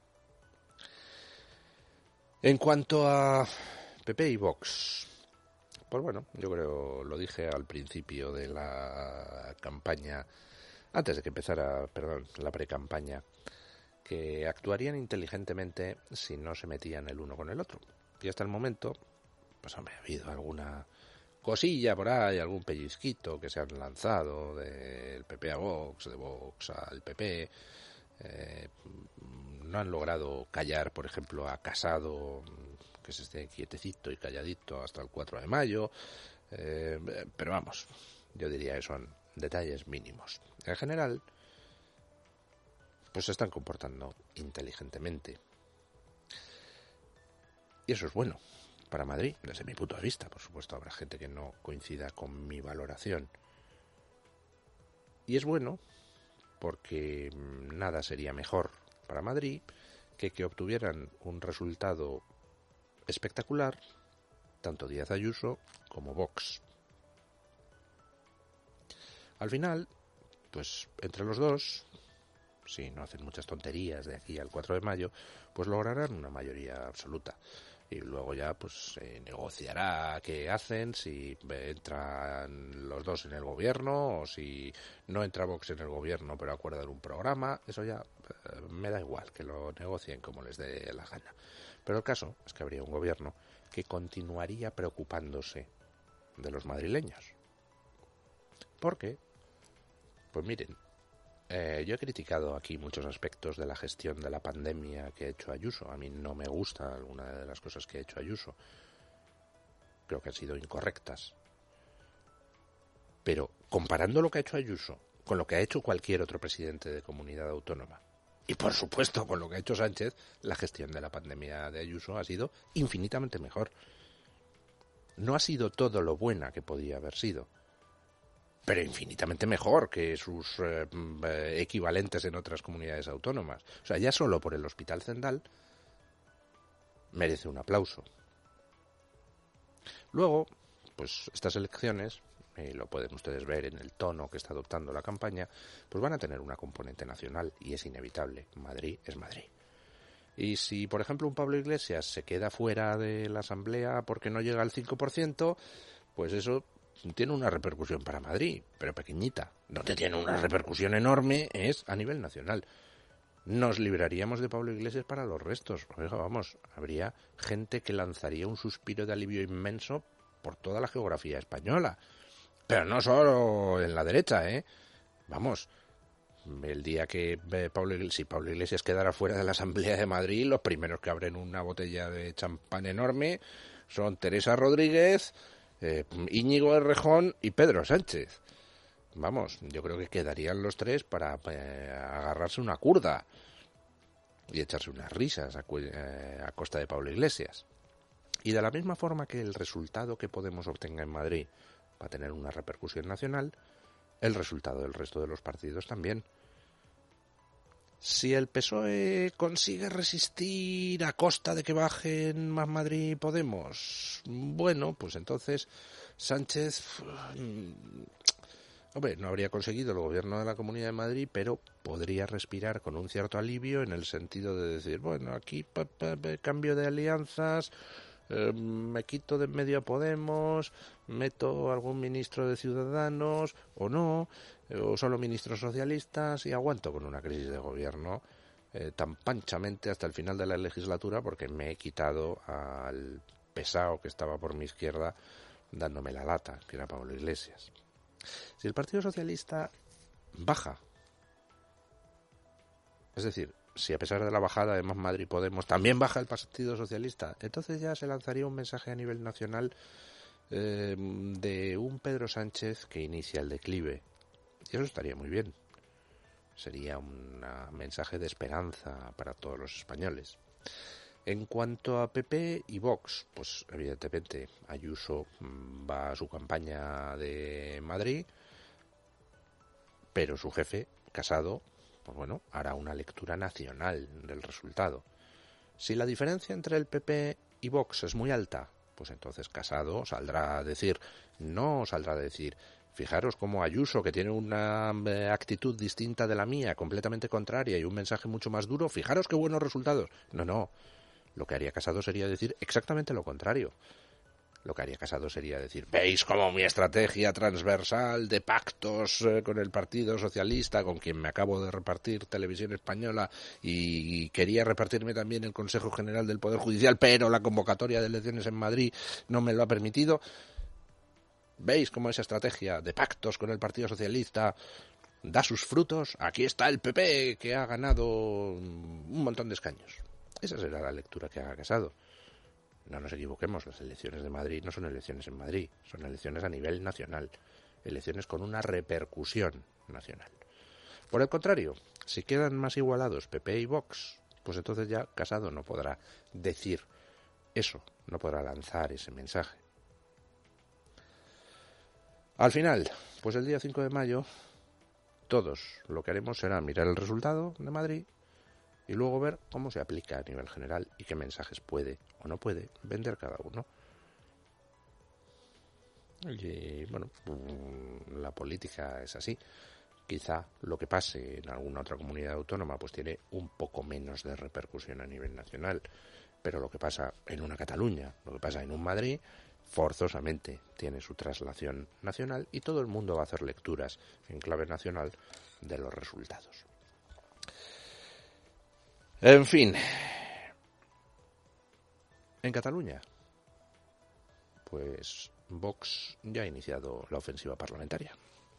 En cuanto a P P y Vox, pues bueno, yo creo, lo dije al principio de la campaña, antes de que empezara, perdón, la precampaña, que actuarían inteligentemente si no se metían el uno con el otro. Y hasta el momento, pues hombre, ha habido alguna cosilla por ahí, algún pellizquito que se han lanzado del P P a Vox, de Vox al P P. Eh, no han logrado callar, por ejemplo, a Casado, que se esté quietecito y calladito hasta el cuatro de mayo. Eh, pero vamos, yo diría que son detalles mínimos. En general, pues se están comportando inteligentemente. Y eso es bueno para Madrid, desde mi punto de vista. Por supuesto, habrá gente que no coincida con mi valoración. Y es bueno porque nada sería mejor para Madrid que que obtuvieran un resultado espectacular tanto Díaz Ayuso como Vox. Al final, pues entre los dos, si no hacen muchas tonterías de aquí al cuatro de mayo, pues lograrán una mayoría absoluta. Y luego ya pues se negociará qué hacen, si entran los dos en el gobierno o si no entra Vox en el gobierno pero acuerdan un programa. Eso ya eh, me da igual, que lo negocien como les dé la gana. Pero el caso es que habría un gobierno que continuaría preocupándose de los madrileños. ¿Por qué? Pues miren, Eh, yo he criticado aquí muchos aspectos de la gestión de la pandemia que ha hecho Ayuso. A mí no me gusta alguna de las cosas que ha hecho Ayuso. Creo que han sido incorrectas. Pero comparando lo que ha hecho Ayuso con lo que ha hecho cualquier otro presidente de comunidad autónoma, y por supuesto con lo que ha hecho Sánchez, la gestión de la pandemia de Ayuso ha sido infinitamente mejor. No ha sido todo lo buena que podía haber sido, pero infinitamente mejor que sus eh, equivalentes en otras comunidades autónomas. O sea, ya solo por el Hospital Zendal merece un aplauso. Luego, pues estas elecciones, y lo pueden ustedes ver en el tono que está adoptando la campaña, pues van a tener una componente nacional y es inevitable. Madrid es Madrid. Y si, por ejemplo, un Pablo Iglesias se queda fuera de la Asamblea porque no llega al cinco por ciento, pues eso tiene una repercusión para Madrid, pero pequeñita. Donde tiene una repercusión enorme es a nivel nacional. Nos libraríamos de Pablo Iglesias para los restos. Oiga, vamos, habría gente que lanzaría un suspiro de alivio inmenso por toda la geografía española. Pero no solo en la derecha, ¿eh? Vamos, el día que Pablo Iglesias, si Pablo Iglesias quedara fuera de la Asamblea de Madrid, los primeros que abren una botella de champán enorme son Teresa Rodríguez, eh, Íñigo Errejón y Pedro Sánchez. Vamos, yo creo que quedarían los tres para eh, agarrarse una curda y echarse unas risas a, eh, a costa de Pablo Iglesias. Y de la misma forma que el resultado que Podemos obtenga en Madrid va a tener una repercusión nacional, el resultado del resto de los partidos también. Si el P S O E consigue resistir a costa de que bajen Más Madrid y Podemos, bueno, pues entonces Sánchez... Hombre, no habría conseguido el gobierno de la Comunidad de Madrid, pero podría respirar con un cierto alivio en el sentido de decir, bueno, aquí pa, pa, pa, cambio de alianzas, eh, me quito de en medio a Podemos, meto algún ministro de Ciudadanos o no, eh, o solo ministros socialistas y aguanto con una crisis de gobierno eh, tan panchamente hasta el final de la legislatura porque me he quitado al pesado que estaba por mi izquierda dándome la lata, que era Pablo Iglesias. Si el Partido Socialista baja, es decir, si a pesar de la bajada de Más Madrid Podemos también baja el Partido Socialista, entonces ya se lanzaría un mensaje a nivel nacional eh, de un Pedro Sánchez que inicia el declive. Y eso estaría muy bien. Sería un mensaje de esperanza para todos los españoles. En cuanto a P P y Vox, pues evidentemente Ayuso va a su campaña de Madrid, pero su jefe, Casado, pues bueno, hará una lectura nacional del resultado. Si la diferencia entre el P P y Vox es muy alta, pues entonces Casado saldrá a decir, no saldrá a decir, fijaros cómo Ayuso, que tiene una actitud distinta de la mía, completamente contraria y un mensaje mucho más duro, fijaros qué buenos resultados. No, no. Lo que haría Casado sería decir exactamente lo contrario. Lo que haría Casado sería decir, ¿veis cómo mi estrategia transversal de pactos eh, con el Partido Socialista, con quien me acabo de repartir Televisión Española y quería repartirme también el Consejo General del Poder Judicial, pero la convocatoria de elecciones en Madrid no me lo ha permitido? ¿Veis cómo esa estrategia de pactos con el Partido Socialista da sus frutos? Aquí está el P P, que ha ganado un montón de escaños. Esa será la lectura que haga Casado. No nos equivoquemos, las elecciones de Madrid no son elecciones en Madrid, son elecciones a nivel nacional, elecciones con una repercusión nacional. Por el contrario, si quedan más igualados P P y Vox, pues entonces ya Casado no podrá decir eso, no podrá lanzar ese mensaje. Al final, pues el día cinco de mayo, todos lo que haremos será mirar el resultado de Madrid y luego ver cómo se aplica a nivel general y qué mensajes puede o no puede vender cada uno. Y bueno, la política es así. Quizá lo que pase en alguna otra comunidad autónoma pues tiene un poco menos de repercusión a nivel nacional, pero lo que pasa en una Cataluña, lo que pasa en un Madrid, forzosamente tiene su traslación nacional y todo el mundo va a hacer lecturas en clave nacional de los resultados. En fin, en Cataluña, pues Vox ya ha iniciado la ofensiva parlamentaria.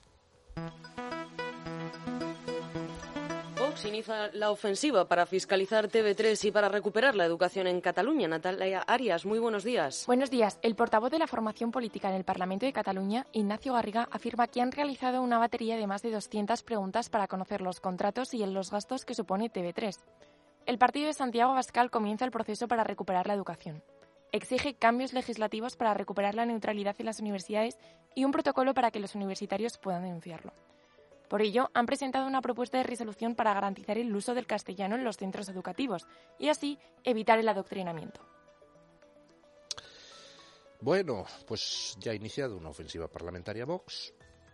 Vox inicia la ofensiva para fiscalizar T V tres y para recuperar la educación en Cataluña. Natalia Arias, muy buenos días. Buenos días. El portavoz de la formación política en el Parlamento de Cataluña, Ignacio Garriga, afirma que han realizado una batería de más de doscientas preguntas para conocer los contratos y los gastos que supone T V tres. El partido de Santiago Abascal comienza el proceso para recuperar la educación. Exige cambios legislativos para recuperar la neutralidad en las universidades y un protocolo para que los universitarios puedan denunciarlo. Por ello, han presentado una propuesta de resolución para garantizar el uso del castellano en los centros educativos y así evitar el adoctrinamiento. Bueno, pues ya ha iniciado una ofensiva parlamentaria Vox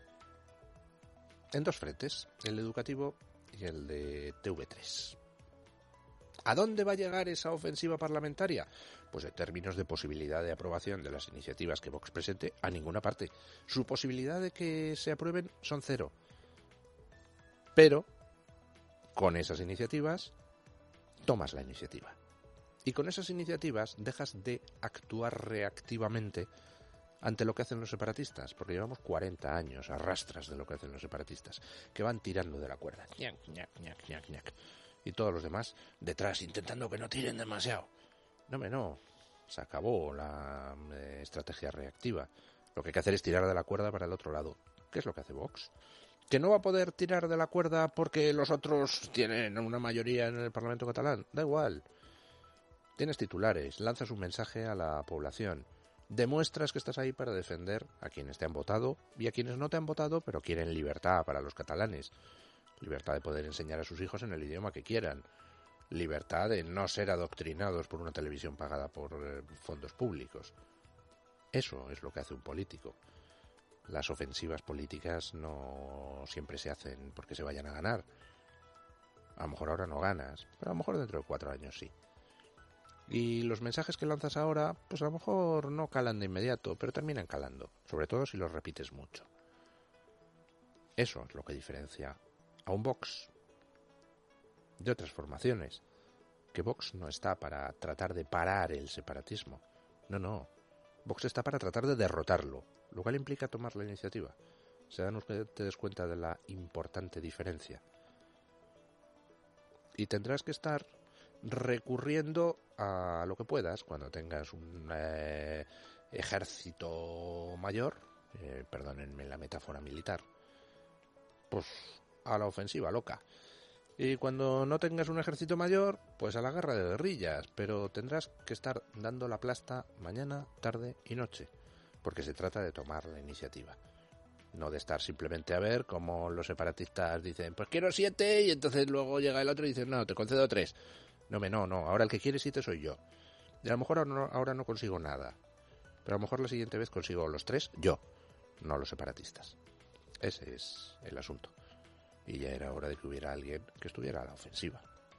en dos frentes, el educativo y el de T V tres. ¿A dónde va a llegar esa ofensiva parlamentaria? Pues en términos de posibilidad de aprobación de las iniciativas que Vox presente, a ninguna parte. Su posibilidad de que se aprueben son cero. Pero con esas iniciativas tomas la iniciativa. Y con esas iniciativas dejas de actuar reactivamente ante lo que hacen los separatistas, porque llevamos cuarenta años a rastras de lo que hacen los separatistas, que van tirando de la cuerda, ñac, ñac, ñac, ñac, ñac, y todos los demás detrás intentando que no tiren demasiado. No, me no, se acabó la eh, estrategia reactiva. Lo que hay que hacer es tirar de la cuerda para el otro lado. ¿Qué es lo que hace Vox? ¿Que no va a poder tirar de la cuerda porque los otros tienen una mayoría en el Parlamento catalán? Da igual. Tienes titulares, lanzas un mensaje a la población, demuestras que estás ahí para defender a quienes te han votado y a quienes no te han votado pero quieren libertad para los catalanes, libertad de poder enseñar a sus hijos en el idioma que quieran, libertad de no ser adoctrinados por una televisión pagada por eh, fondos públicos. Eso es lo que hace un político. Las ofensivas políticas no siempre se hacen porque se vayan a ganar. A lo mejor ahora no ganas, pero a lo mejor dentro de cuatro años sí. Y los mensajes que lanzas ahora, pues a lo mejor no calan de inmediato, pero terminan calando, sobre todo si los repites mucho. Eso es lo que diferencia a un Vox de otras formaciones, que Vox no está para tratar de parar el separatismo. No, no. Vox está para tratar de derrotarlo, lo cual implica tomar la iniciativa. ¿Se dan ustedes cuenta de la importante diferencia? Y tendrás que estar recurriendo a lo que puedas cuando tengas un eh, ejército mayor, eh, perdónenme la metáfora militar, pues a la ofensiva loca. Y cuando no tengas un ejército mayor, pues a la guerra de guerrillas, pero tendrás que estar dando la plasta mañana, tarde y noche, porque se trata de tomar la iniciativa. No de estar simplemente a ver cómo los separatistas dicen, pues quiero siete, y entonces luego llega el otro y dice, no, te concedo tres. No, me no, no, ahora el que quiere siete soy yo. Y a lo mejor ahora no, ahora no consigo nada, pero a lo mejor la siguiente vez consigo los tres yo, no los separatistas. Ese es el asunto. Y ya era hora de que hubiera alguien que estuviera a la ofensiva.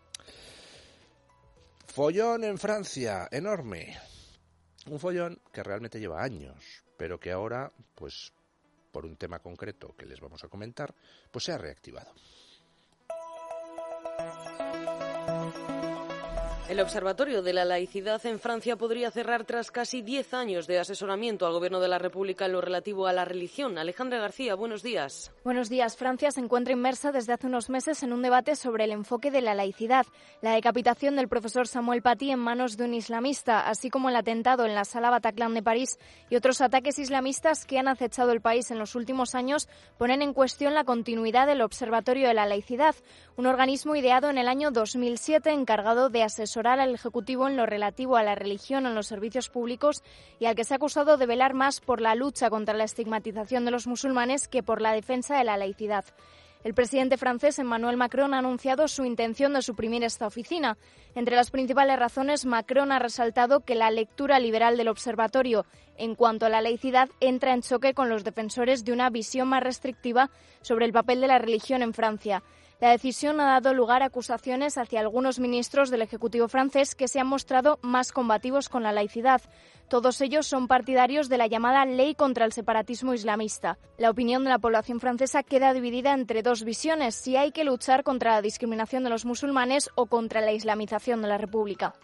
Follón en Francia, enorme. Un follón que realmente lleva años, pero que ahora, pues por un tema concreto que les vamos a comentar, pues se ha reactivado. El Observatorio de la Laicidad en Francia podría cerrar tras casi diez años de asesoramiento al Gobierno de la República en lo relativo a la religión. Alejandra García, buenos días. Buenos días. Francia se encuentra inmersa desde hace unos meses en un debate sobre el enfoque de la laicidad, la decapitación del profesor Samuel Paty en manos de un islamista, así como el atentado en la Sala Bataclan de París y otros ataques islamistas que han acechado el país en los últimos años, ponen en cuestión la continuidad del Observatorio de la Laicidad, un organismo ideado en el año dos mil siete encargado de asesorar al Ejecutivo en lo relativo a la religión en los servicios públicos y al que se ha acusado de velar más por la lucha contra la estigmatización de los musulmanes que por la defensa de la laicidad. El presidente francés Emmanuel Macron ha anunciado su intención de suprimir esta oficina. Entre las principales razones, Macron ha resaltado que la lectura liberal del observatorio en cuanto a la laicidad entra en choque con los defensores de una visión más restrictiva sobre el papel de la religión en Francia. La decisión ha dado lugar a acusaciones hacia algunos ministros del Ejecutivo francés que se han mostrado más combativos con la laicidad. Todos ellos son partidarios de la llamada ley contra el separatismo islamista. La opinión de la población francesa queda dividida entre dos visiones, si hay que luchar contra la discriminación de los musulmanes o contra la islamización de la República.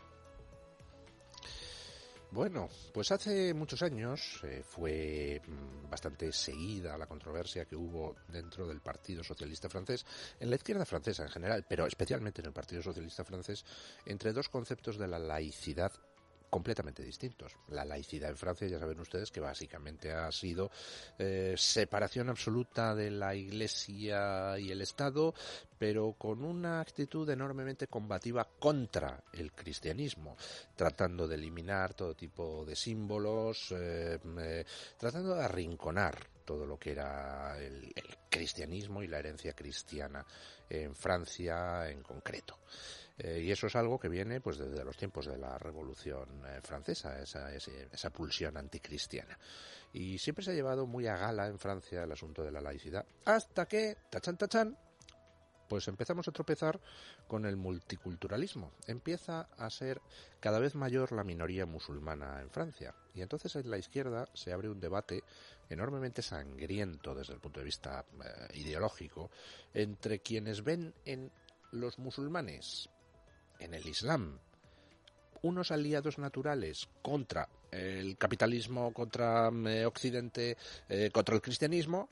Bueno, pues hace muchos años eh, fue bastante seguida la controversia que hubo dentro del Partido Socialista francés, en la izquierda francesa en general, pero especialmente en el Partido Socialista francés, entre dos conceptos de la laicidad completamente distintos. La laicidad en Francia, ya saben ustedes que básicamente ha sido eh, separación absoluta de la Iglesia y el Estado, pero con una actitud enormemente combativa contra el cristianismo, tratando de eliminar todo tipo de símbolos, eh, eh, tratando de arrinconar todo lo que era el, el cristianismo y la herencia cristiana en Francia en concreto. Eh, y eso es algo que viene pues desde los tiempos de la Revolución eh, Francesa, esa, esa, esa pulsión anticristiana. Y siempre se ha llevado muy a gala en Francia el asunto de la laicidad, hasta que, tachan, tachan, pues empezamos a tropezar con el multiculturalismo. Empieza a ser cada vez mayor la minoría musulmana en Francia. Y entonces en la izquierda se abre un debate enormemente sangriento desde el punto de vista eh, ideológico entre quienes ven en los musulmanes, en el Islam, unos aliados naturales contra el capitalismo, contra eh, Occidente, eh, contra el cristianismo,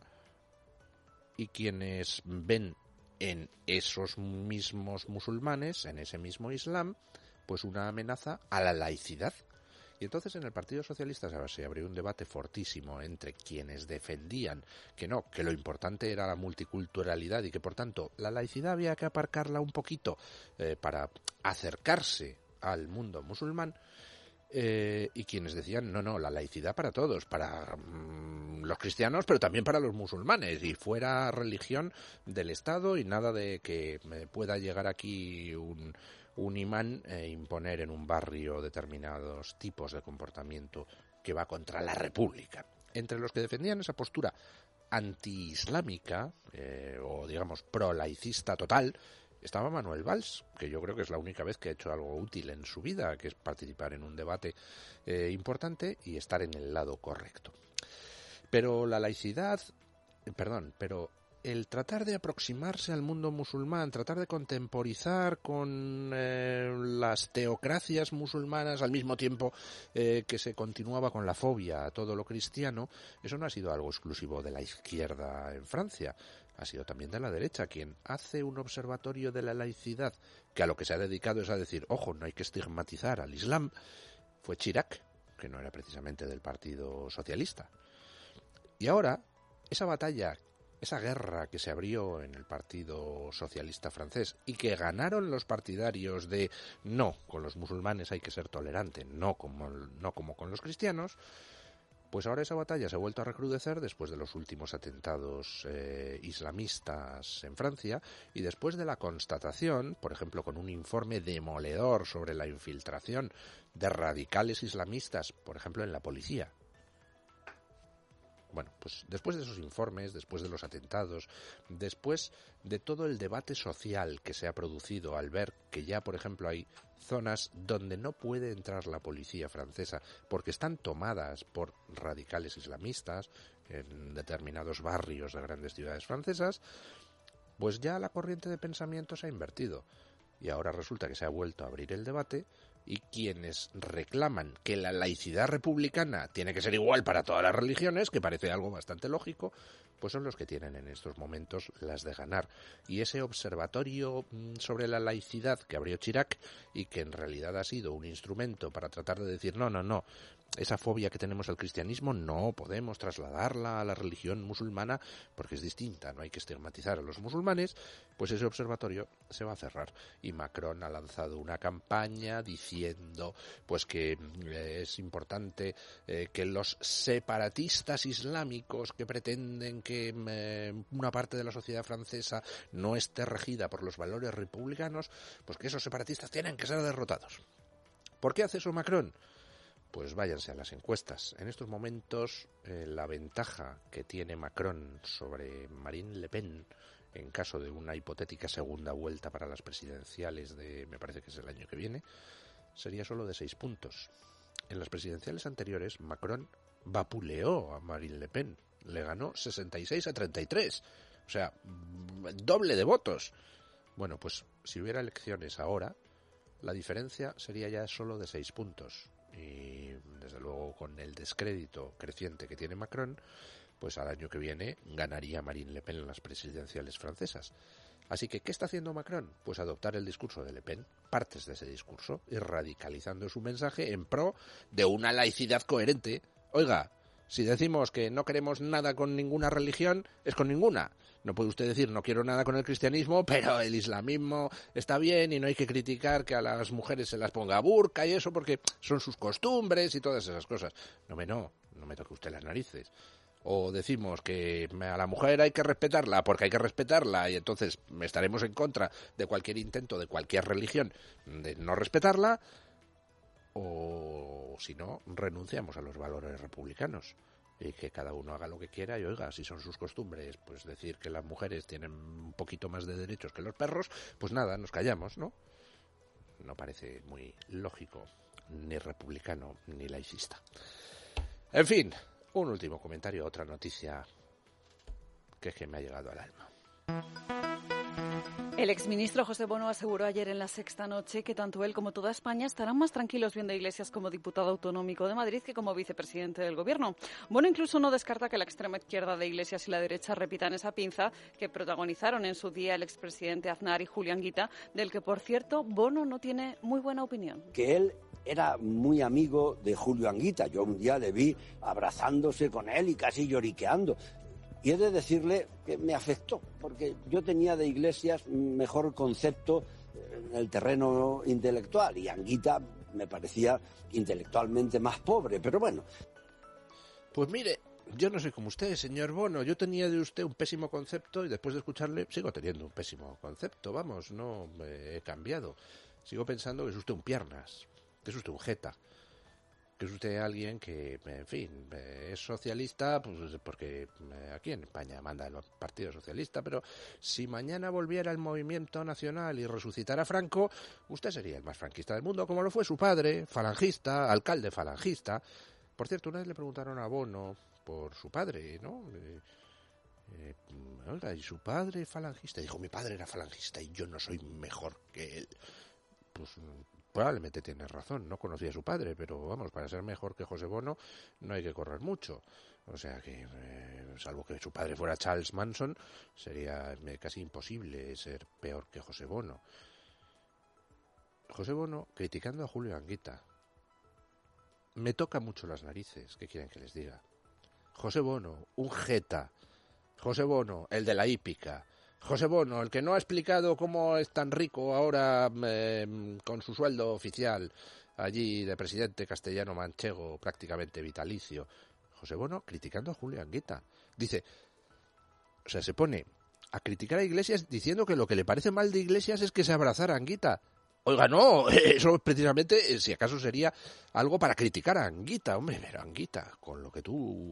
y quienes ven en esos mismos musulmanes, en ese mismo Islam, pues una amenaza a la laicidad. Y entonces en el Partido Socialista se abrió un debate fortísimo entre quienes defendían que no, que lo importante era la multiculturalidad y que por tanto la laicidad había que aparcarla un poquito eh, para acercarse al mundo musulmán, eh, y quienes decían no, no, la laicidad para todos, para mmm, los cristianos, pero también para los musulmanes, y fuera religión del Estado y nada de que me pueda llegar aquí un... un imán e imponer en un barrio determinados tipos de comportamiento que va contra la República. Entre los que defendían esa postura anti-islámica, eh, o digamos pro-laicista total, estaba Manuel Valls, que yo creo que es la única vez que ha hecho algo útil en su vida, que es participar en un debate eh, importante y estar en el lado correcto. Pero la laicidad, perdón, pero el tratar de aproximarse al mundo musulmán, tratar de contemporizar con eh, las teocracias musulmanas al mismo tiempo eh, que se continuaba con la fobia a todo lo cristiano, eso no ha sido algo exclusivo de la izquierda en Francia, ha sido también de la derecha. Quien hace un observatorio de la laicidad, que a lo que se ha dedicado es a decir, ojo, no hay que estigmatizar al Islam, fue Chirac, que no era precisamente del Partido Socialista. Y ahora, esa batalla, esa guerra que se abrió en el Partido Socialista francés y que ganaron los partidarios de no, con los musulmanes hay que ser tolerante, no como, no como con los cristianos, pues ahora esa batalla se ha vuelto a recrudecer después de los últimos atentados eh, islamistas en Francia y después de la constatación, por ejemplo, con un informe demoledor sobre la infiltración de radicales islamistas, por ejemplo, en la policía. Bueno, pues después de esos informes, después de los atentados, después de todo el debate social que se ha producido al ver que ya, por ejemplo, hay zonas donde no puede entrar la policía francesa porque están tomadas por radicales islamistas en determinados barrios de grandes ciudades francesas, pues ya la corriente de pensamiento se ha invertido. Y ahora resulta que se ha vuelto a abrir el debate y quienes reclaman que la laicidad republicana tiene que ser igual para todas las religiones, que parece algo bastante lógico, pues son los que tienen en estos momentos las de ganar. Y ese observatorio sobre la laicidad que abrió Chirac y que en realidad ha sido un instrumento para tratar de decir no, no, no, esa fobia que tenemos al cristianismo no podemos trasladarla a la religión musulmana porque es distinta, no hay que estigmatizar a los musulmanes, pues ese observatorio se va a cerrar. Y Macron ha lanzado una campaña diciendo pues que eh, es importante eh, que los separatistas islámicos que pretenden que eh, una parte de la sociedad francesa no esté regida por los valores republicanos, pues que esos separatistas tienen que ser derrotados. ¿Por qué hace eso Macron? Pues váyanse a las encuestas. En estos momentos eh, la ventaja que tiene Macron sobre Marine Le Pen en caso de una hipotética segunda vuelta para las presidenciales de, me parece que es el año que viene, sería solo de seis puntos. En las presidenciales anteriores Macron vapuleó a Marine Le Pen, le ganó sesenta y seis a treinta y tres, o sea, doble de votos. Bueno, pues si hubiera elecciones ahora, la diferencia sería ya solo de seis puntos. Y desde luego con el descrédito creciente que tiene Macron, pues al año que viene ganaría Marine Le Pen en las presidenciales francesas. Así que, ¿qué está haciendo Macron? Pues adoptar el discurso de Le Pen, partes de ese discurso, y radicalizando su mensaje en pro de una laicidad coherente. Oiga, si decimos que no queremos nada con ninguna religión, es con ninguna. No puede usted decir no quiero nada con el cristianismo, pero el islamismo está bien y no hay que criticar que a las mujeres se las ponga burka y eso porque son sus costumbres y todas esas cosas. No me no, no me toque usted las narices. o decimos que a la mujer hay que respetarla porque hay que respetarla y entonces estaremos en contra de cualquier intento de cualquier religión de no respetarla, o si no, renunciamos a los valores republicanos y que cada uno haga lo que quiera y oiga, si son sus costumbres, pues decir que las mujeres tienen un poquito más de derechos que los perros, pues nada, nos callamos, ¿no? No parece muy lógico, ni republicano, ni laicista. En fin, un último comentario, otra noticia que es que me ha llegado al alma. El exministro José Bono aseguró ayer en La Sexta Noche que tanto él como toda España estarán más tranquilos viendo a Iglesias como diputado autonómico de Madrid que como vicepresidente del Gobierno. Bono incluso no descarta que la extrema izquierda de Iglesias y la derecha repitan esa pinza que protagonizaron en su día el expresidente Aznar y Julián Guita, del que, por cierto, Bono no tiene muy buena opinión. Que él era muy amigo de Julio Anguita. Yo un día le vi abrazándose con él y casi lloriqueando. Y he de decirle que me afectó, porque yo tenía de Iglesias mejor concepto en el terreno intelectual y Anguita me parecía intelectualmente más pobre, pero bueno. Pues mire, yo no soy como usted, señor Bono. Yo tenía de usted un pésimo concepto y después de escucharle sigo teniendo un pésimo concepto. Vamos, no me he cambiado. Sigo pensando que es usted un piernas, que es usted un jeta. Que es usted alguien que, en fin, es socialista, pues porque aquí en España manda el Partido Socialista, pero si mañana volviera el Movimiento Nacional y resucitara Franco, usted sería el más franquista del mundo, como lo fue su padre, falangista, alcalde falangista. Por cierto, una vez le preguntaron a Bono por su padre, ¿no? Eh, eh, oiga, ¿y su padre falangista? Y dijo, mi padre era falangista y yo no soy mejor que él. Pues probablemente tiene razón, no conocía a su padre, pero vamos, para ser mejor que José Bono no hay que correr mucho. O sea que, eh, salvo que su padre fuera Charles Manson, sería eh, casi imposible ser peor que José Bono. José Bono criticando a Julio Anguita. Me toca mucho las narices, ¿qué quieren que les diga? José Bono, un jeta. José Bono, el de la hípica. José Bono, el que no ha explicado cómo es tan rico ahora eh, con su sueldo oficial allí de presidente castellano manchego prácticamente vitalicio. José Bono criticando a Julio Anguita. Dice, o sea, se pone a criticar a Iglesias diciendo que lo que le parece mal de Iglesias es que se abrazara a Anguita. Oiga, no, eso precisamente, si acaso sería algo para criticar a Anguita. Hombre, pero Anguita, con lo que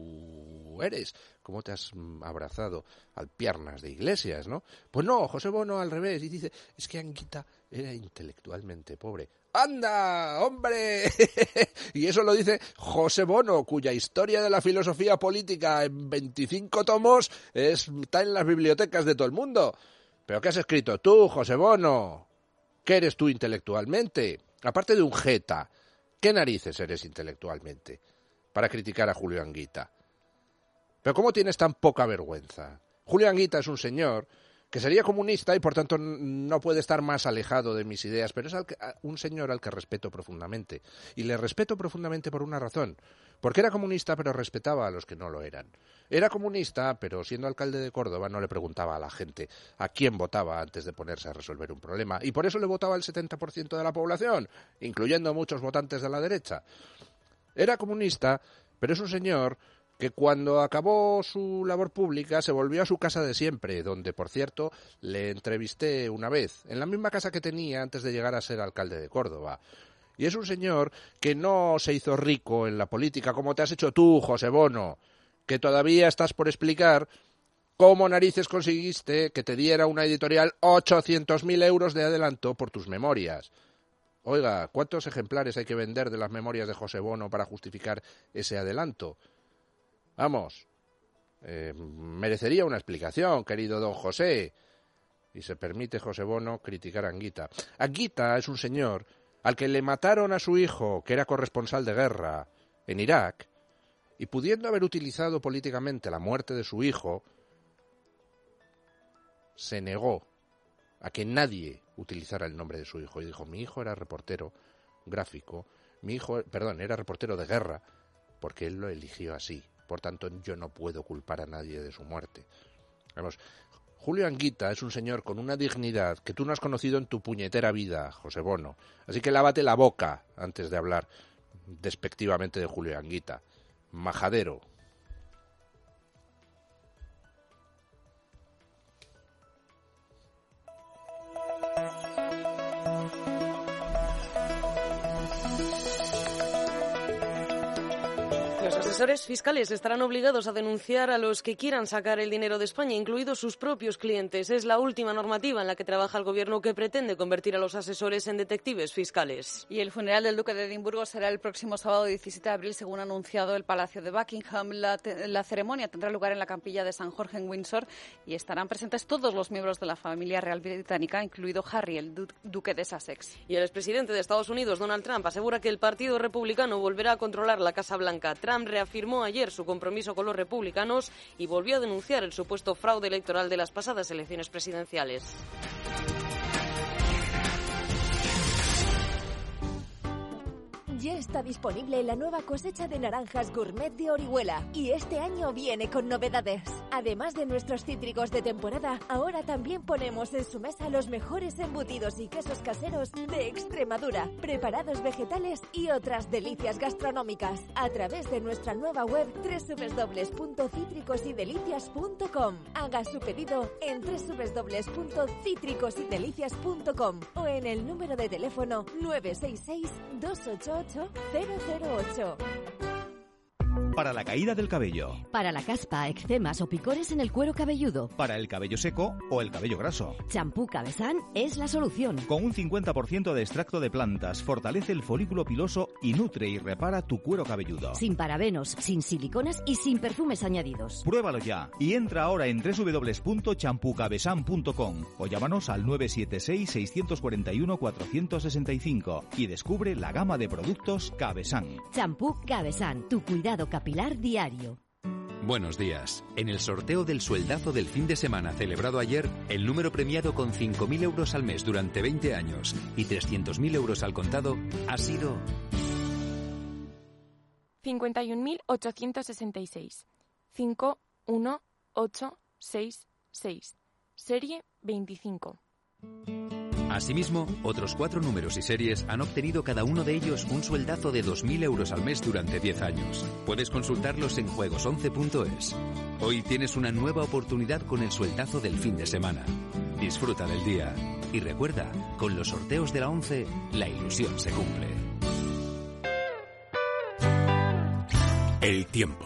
tú eres, ¿cómo te has abrazado al piernas de Iglesias, no? Pues no, José Bono al revés, y dice, es que Anguita era intelectualmente pobre. ¡Anda, hombre! Y eso lo dice José Bono, cuya historia de la filosofía política en veinticinco tomos es, está en las bibliotecas de todo el mundo. ¿Pero qué has escrito tú, José Bono? ¿Qué eres tú intelectualmente? Aparte de un jeta, ¿qué narices eres intelectualmente para criticar a Julio Anguita? ¿Pero cómo tienes tan poca vergüenza? Julio Anguita es un señor que sería comunista y por tanto no puede estar más alejado de mis ideas, pero es al que, un señor al que respeto profundamente. Y le respeto profundamente por una razón, porque era comunista pero respetaba a los que no lo eran. Era comunista, pero siendo alcalde de Córdoba no le preguntaba a la gente a quién votaba antes de ponerse a resolver un problema, y por eso le votaba el setenta por ciento de la población, incluyendo muchos votantes de la derecha. Era comunista, pero es un señor que cuando acabó su labor pública se volvió a su casa de siempre, donde, por cierto, le entrevisté una vez, en la misma casa que tenía antes de llegar a ser alcalde de Córdoba. Y es un señor que no se hizo rico en la política como te has hecho tú, José Bono, que todavía estás por explicar cómo narices conseguiste que te diera una editorial ochocientos mil euros de adelanto por tus memorias. Oiga, ¿cuántos ejemplares hay que vender de las memorias de José Bono para justificar ese adelanto? Vamos, eh, merecería una explicación, querido don José. Y se permite José Bono criticar a Anguita. Anguita es un señor al que le mataron a su hijo, que era corresponsal de guerra en Irak, y pudiendo haber utilizado políticamente la muerte de su hijo, se negó a que nadie utilizara el nombre de su hijo. Y dijo, mi hijo era reportero gráfico, mi hijo, perdón, era reportero de guerra, porque él lo eligió así. Por tanto, yo no puedo culpar a nadie de su muerte. Vamos, Julio Anguita es un señor con una dignidad que tú no has conocido en tu puñetera vida, José Bono. Así que lávate la boca antes de hablar despectivamente de Julio Anguita. Majadero. asesores fiscales estarán obligados a denunciar a los que quieran sacar el dinero de España, incluidos sus propios clientes. Es la última normativa en la que trabaja el Gobierno, que pretende convertir a los asesores en detectives fiscales. Y el funeral del Duque de Edimburgo será el próximo sábado diecisiete de abril, según ha anunciado el Palacio de Buckingham. La, te- la ceremonia tendrá lugar en la capilla de San Jorge en Windsor y estarán presentes todos los miembros de la familia real británica, incluido Harry, el du- Duque de Sussex. Y el expresidente de Estados Unidos, Donald Trump, asegura que el Partido Republicano volverá a controlar la Casa Blanca. Trump reafirmó ayer su compromiso con los republicanos y volvió a denunciar el supuesto fraude electoral de las pasadas elecciones presidenciales. Ya está disponible la nueva cosecha de naranjas gourmet de Orihuela y este año viene con novedades. Además de nuestros cítricos de temporada, ahora también ponemos en su mesa los mejores embutidos y quesos caseros de Extremadura, preparados vegetales y otras delicias gastronómicas a través de nuestra nueva web doble u doble u doble u punto cítricos y delicias punto com. Haga su pedido en doble u doble u doble u punto cítricos y delicias punto com o en el número de teléfono nueve seis seis, dos ocho ocho, cero cero ocho. Para la caída del cabello. Para la caspa, eczemas o picores en el cuero cabelludo. Para el cabello seco o el cabello graso. Champú Cabesán es la solución. Con un cincuenta por ciento de extracto de plantas, fortalece el folículo piloso y nutre y repara tu cuero cabelludo. Sin parabenos, sin siliconas y sin perfumes añadidos. Pruébalo ya y entra ahora en doble u doble u doble u punto champú cabesán punto com o llámanos al nueve siete seis, seis cuatro uno, cuatro seis cinco y descubre la gama de productos Cabesán. Champú Cabesán, tu cuidado capilar diario. Buenos días. En el sorteo del sueldazo del fin de semana celebrado ayer, el número premiado con cinco mil euros al mes durante veinte años y trescientos mil euros al contado ha sido cincuenta y un mil ochocientos sesenta y seis. cinco uno ocho seis seis. Serie veinticinco. Asimismo, otros cuatro números y series han obtenido cada uno de ellos un sueldazo de dos mil euros al mes durante diez años. Puedes consultarlos en juegos once punto es. Hoy tienes una nueva oportunidad con el sueldazo del fin de semana. Disfruta del día. Y recuerda, con los sorteos de la once, la ilusión se cumple. El tiempo.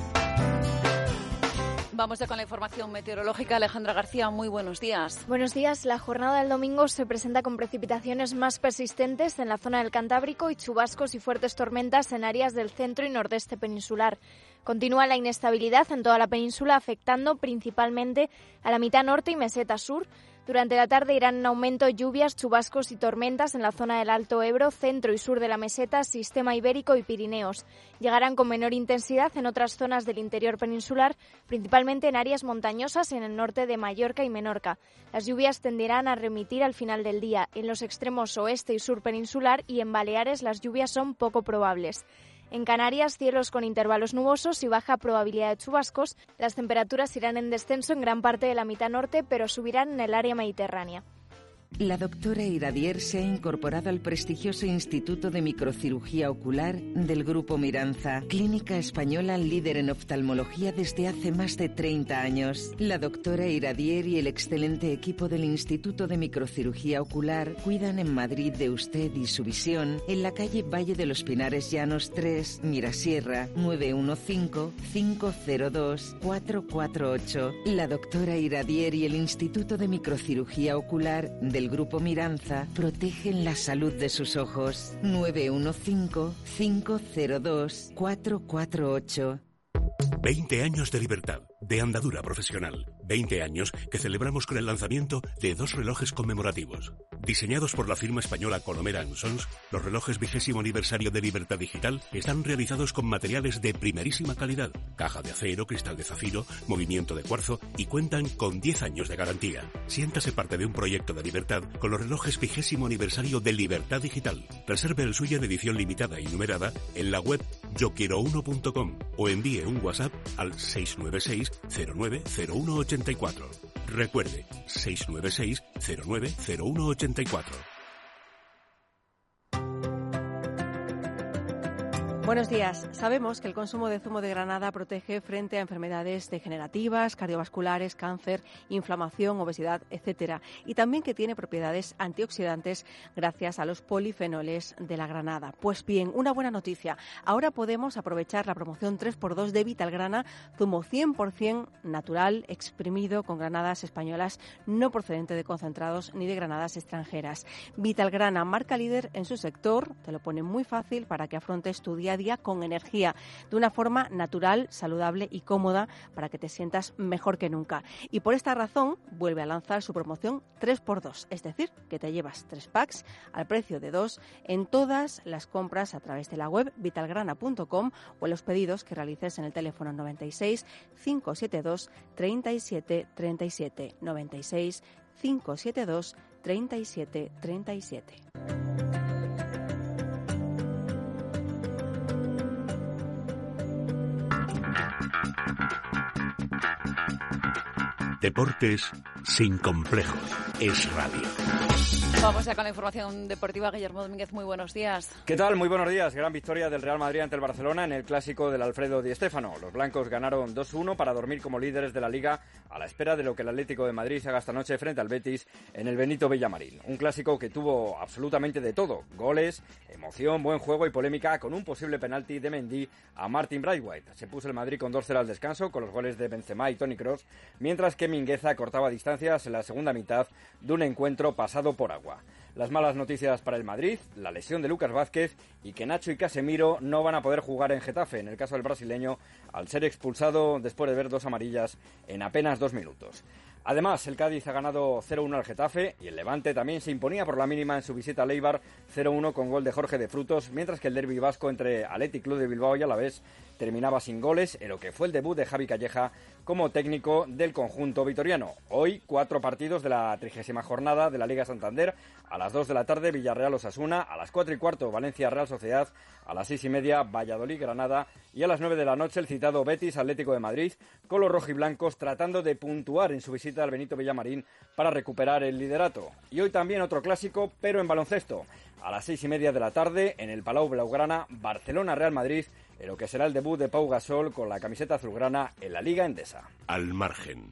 Vamos ya con la información meteorológica. Alejandra García, muy buenos días. Buenos días. La jornada del domingo se presenta con precipitaciones más persistentes en la zona del Cantábrico y chubascos y fuertes tormentas en áreas del centro y nordeste peninsular. Continúa la inestabilidad en toda la península, afectando principalmente a la mitad norte y meseta sur. Durante la tarde irán en aumento lluvias, chubascos y tormentas en la zona del Alto Ebro, centro y sur de la meseta, sistema ibérico y Pirineos. Llegarán con menor intensidad en otras zonas del interior peninsular, principalmente en áreas montañosas en el norte de Mallorca y Menorca. Las lluvias tenderán a remitir al final del día. En los extremos oeste y sur peninsular y en Baleares las lluvias son poco probables. En Canarias, cielos con intervalos nubosos y baja probabilidad de chubascos. Las temperaturas irán en descenso en gran parte de la mitad norte, pero subirán en el área mediterránea. La doctora Iradier se ha incorporado al prestigioso Instituto de Microcirugía Ocular del Grupo Miranza, clínica española líder en oftalmología desde hace más de treinta años. La doctora Iradier y el excelente equipo del Instituto de Microcirugía Ocular cuidan en Madrid de usted y su visión en la calle Valle de los Pinares Llanos tres, Mirasierra, nueve uno cinco, cinco cero dos, cuatro cuatro ocho. La doctora Iradier y el Instituto de Microcirugía Ocular del Grupo Miranza protegen la salud de sus ojos. nueve uno cinco, cinco cero dos, cuatro cuatro ocho. veinte años de libertad, de andadura profesional. veinte años que celebramos con el lanzamiento de dos relojes conmemorativos. Diseñados por la firma española Colomera and Sons, los relojes vigésimo aniversario de Libertad Digital están realizados con materiales de primerísima calidad, caja de acero, cristal de zafiro, movimiento de cuarzo y cuentan con diez años de garantía. Siéntase parte de un proyecto de libertad con los relojes vigésimo aniversario de Libertad Digital. Reserve el suyo en edición limitada y numerada en la web yo quiero uno punto com o envíe un WhatsApp al seis nueve seis, cero nueve cero uno ocho cuatro. Recuerde, seis nueve seis, cero nueve cero uno ocho cuatro. Buenos días. Sabemos que el consumo de zumo de granada protege frente a enfermedades degenerativas, cardiovasculares, cáncer, inflamación, obesidad, etcétera. Y también que tiene propiedades antioxidantes gracias a los polifenoles de la granada. Pues bien, una buena noticia. Ahora podemos aprovechar la promoción tres por dos de Vitalgrana, zumo cien por ciento natural, exprimido con granadas españolas, no procedente de concentrados ni de granadas extranjeras. Vitalgrana, marca líder en su sector, te lo pone muy fácil para que afrontes tu día a día con energía, de una forma natural, saludable y cómoda para que te sientas mejor que nunca. Y por esta razón vuelve a lanzar su promoción tres por dos, es decir, que te llevas tres packs al precio de dos en todas las compras a través de la web vitalgrana punto com o en los pedidos que realices en el teléfono noventa y seis, cinco siete dos, treinta y siete treinta y siete, noventa y seis, cinco siete dos, treinta y siete treinta y siete. Deportes sin complejos. Es radio. Vamos ya con la información deportiva. Guillermo Domínguez, muy buenos días. ¿Qué tal? Muy buenos días. Gran victoria del Real Madrid ante el Barcelona en el clásico del Alfredo Di Stéfano. Los blancos ganaron dos uno para dormir como líderes de la Liga a la espera de lo que el Atlético de Madrid haga esta noche frente al Betis en el Benito Villamarín. Un clásico que tuvo absolutamente de todo. Goles, emoción, buen juego y polémica con un posible penalti de Mendy a Martin Braithwaite. Se puso el Madrid con dos cero al descanso con los goles de Benzema y Toni Kroos, mientras que Mingueza cortaba distancias en la segunda mitad de un encuentro pasado por agua. Las malas noticias para el Madrid, la lesión de Lucas Vázquez y que Nacho y Casemiro no van a poder jugar en Getafe, en el caso del brasileño, al ser expulsado después de ver dos amarillas en apenas dos minutos. Además, el Cádiz ha ganado cero uno al Getafe y el Levante también se imponía por la mínima en su visita a Leibar cero uno con gol de Jorge de Frutos, mientras que el derbi vasco entre Athletic Club de Bilbao y Alavés terminaba sin goles en lo que fue el debut de Javi Calleja como técnico del conjunto vitoriano. Hoy, cuatro partidos de la trigésima jornada de la Liga Santander. A las dos de la tarde, Villarreal-Osasuna. A las cuatro y cuarto, Valencia-Real Sociedad. A las seis y media, Valladolid-Granada. Y a las nueve de la noche, el citado Betis-Atlético de Madrid, con los rojiblancos tratando de puntuar en su visita al Benito Villamarín para recuperar el liderato. Y hoy también otro clásico, pero en baloncesto. A las seis y media de la tarde, en el Palau Blaugrana, Barcelona-Real Madrid, en lo que será el debut de Pau Gasol con la camiseta azulgrana en la Liga Endesa. Al margen.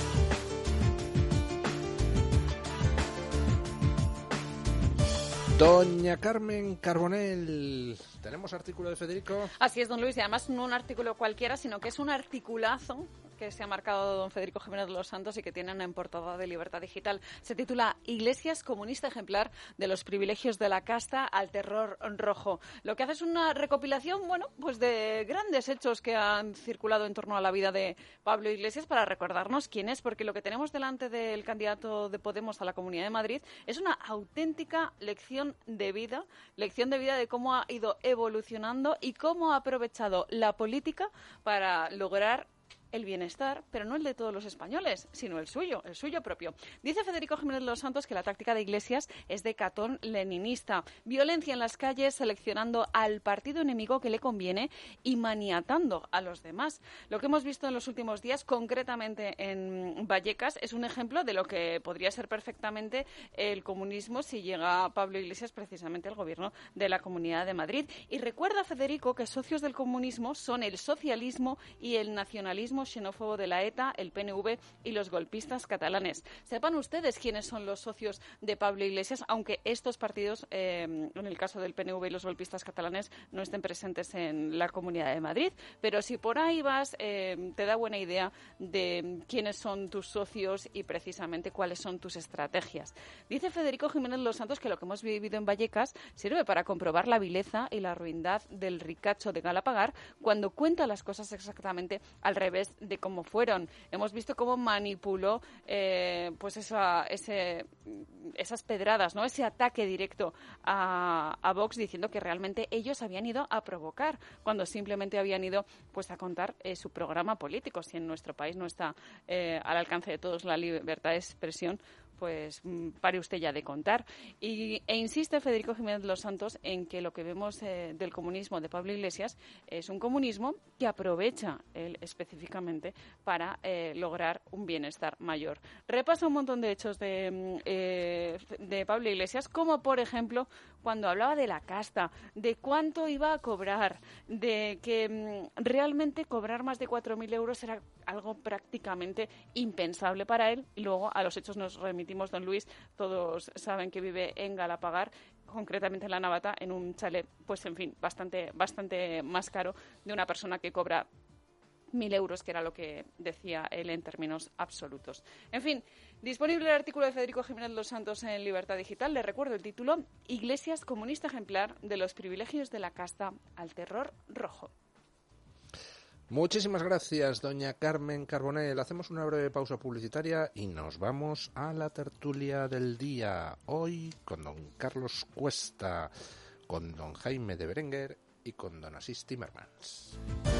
Doña Carmen Carbonell, ¿tenemos artículo de Federico? Así es, don Luis, y además no un artículo cualquiera, sino que es un articulazo que se ha marcado don Federico Jiménez de los Santos y que tiene una portada de Libertad Digital. Se titula Iglesias, comunista ejemplar de los privilegios de la casta al terror rojo. Lo que hace es una recopilación, bueno, pues de grandes hechos que han circulado en torno a la vida de Pablo Iglesias para recordarnos quién es, porque lo que tenemos delante del candidato de Podemos a la Comunidad de Madrid es una auténtica lección de vida, lección de vida de cómo ha ido evolucionando y cómo ha aprovechado la política para lograr el bienestar, pero no el de todos los españoles, sino el suyo, el suyo propio. Dice Federico Jiménez de los Santos que la táctica de Iglesias es de catón leninista. Violencia en las calles, seleccionando al partido enemigo que le conviene y maniatando a los demás. Lo que hemos visto en los últimos días, concretamente en Vallecas, es un ejemplo de lo que podría ser perfectamente el comunismo si llega Pablo Iglesias precisamente al gobierno de la Comunidad de Madrid. Y recuerda Federico que socios del comunismo son el socialismo y el nacionalismo xenófobo de la ETA, el P N V y los golpistas catalanes. Sepan ustedes quiénes son los socios de Pablo Iglesias, aunque estos partidos, eh, en el caso del P N V y los golpistas catalanes, no estén presentes en la Comunidad de Madrid. Pero si por ahí vas, eh, te da buena idea de quiénes son tus socios y precisamente cuáles son tus estrategias. Dice Federico Jiménez Los Santos que lo que hemos vivido en Vallecas sirve para comprobar la vileza y la ruindad del ricacho de Galapagar cuando cuenta las cosas exactamente al revés de cómo fueron. Hemos visto cómo manipuló eh, pues esa, ese, esas pedradas, ¿no? Ese ataque directo a, a Vox, diciendo que realmente ellos habían ido a provocar, cuando simplemente habían ido pues a contar eh, su programa político. Si en nuestro país no está eh, al alcance de todos la libertad de expresión, pues pare usted ya de contar. Y, e insiste Federico Jiménez Los Santos en que lo que vemos eh, del comunismo de Pablo Iglesias es un comunismo que aprovecha él específicamente para eh, lograr un bienestar mayor. Repasa un montón de hechos de, eh, de Pablo Iglesias, como por ejemplo cuando hablaba de la casta, de cuánto iba a cobrar, de que mm, realmente cobrar más de cuatro mil euros era algo prácticamente impensable para él. Y luego a los hechos nos remitimos, don Luis. Todos saben que vive en Galapagar, concretamente en La Navata, en un chalet, pues en fin, bastante, bastante más caro de una persona que cobra mil euros, que era lo que decía él en términos absolutos. En fin, disponible el artículo de Federico Jiménez Los Santos en Libertad Digital. Le recuerdo el título: Iglesias, comunista ejemplar, de los privilegios de la casta al terror rojo. Muchísimas gracias, doña Carmen Carbonell. Hacemos una breve pausa publicitaria y nos vamos a la tertulia del día. Hoy con don Carlos Cuesta, con don Jaime de Berenguer y con don Asís Timmermans.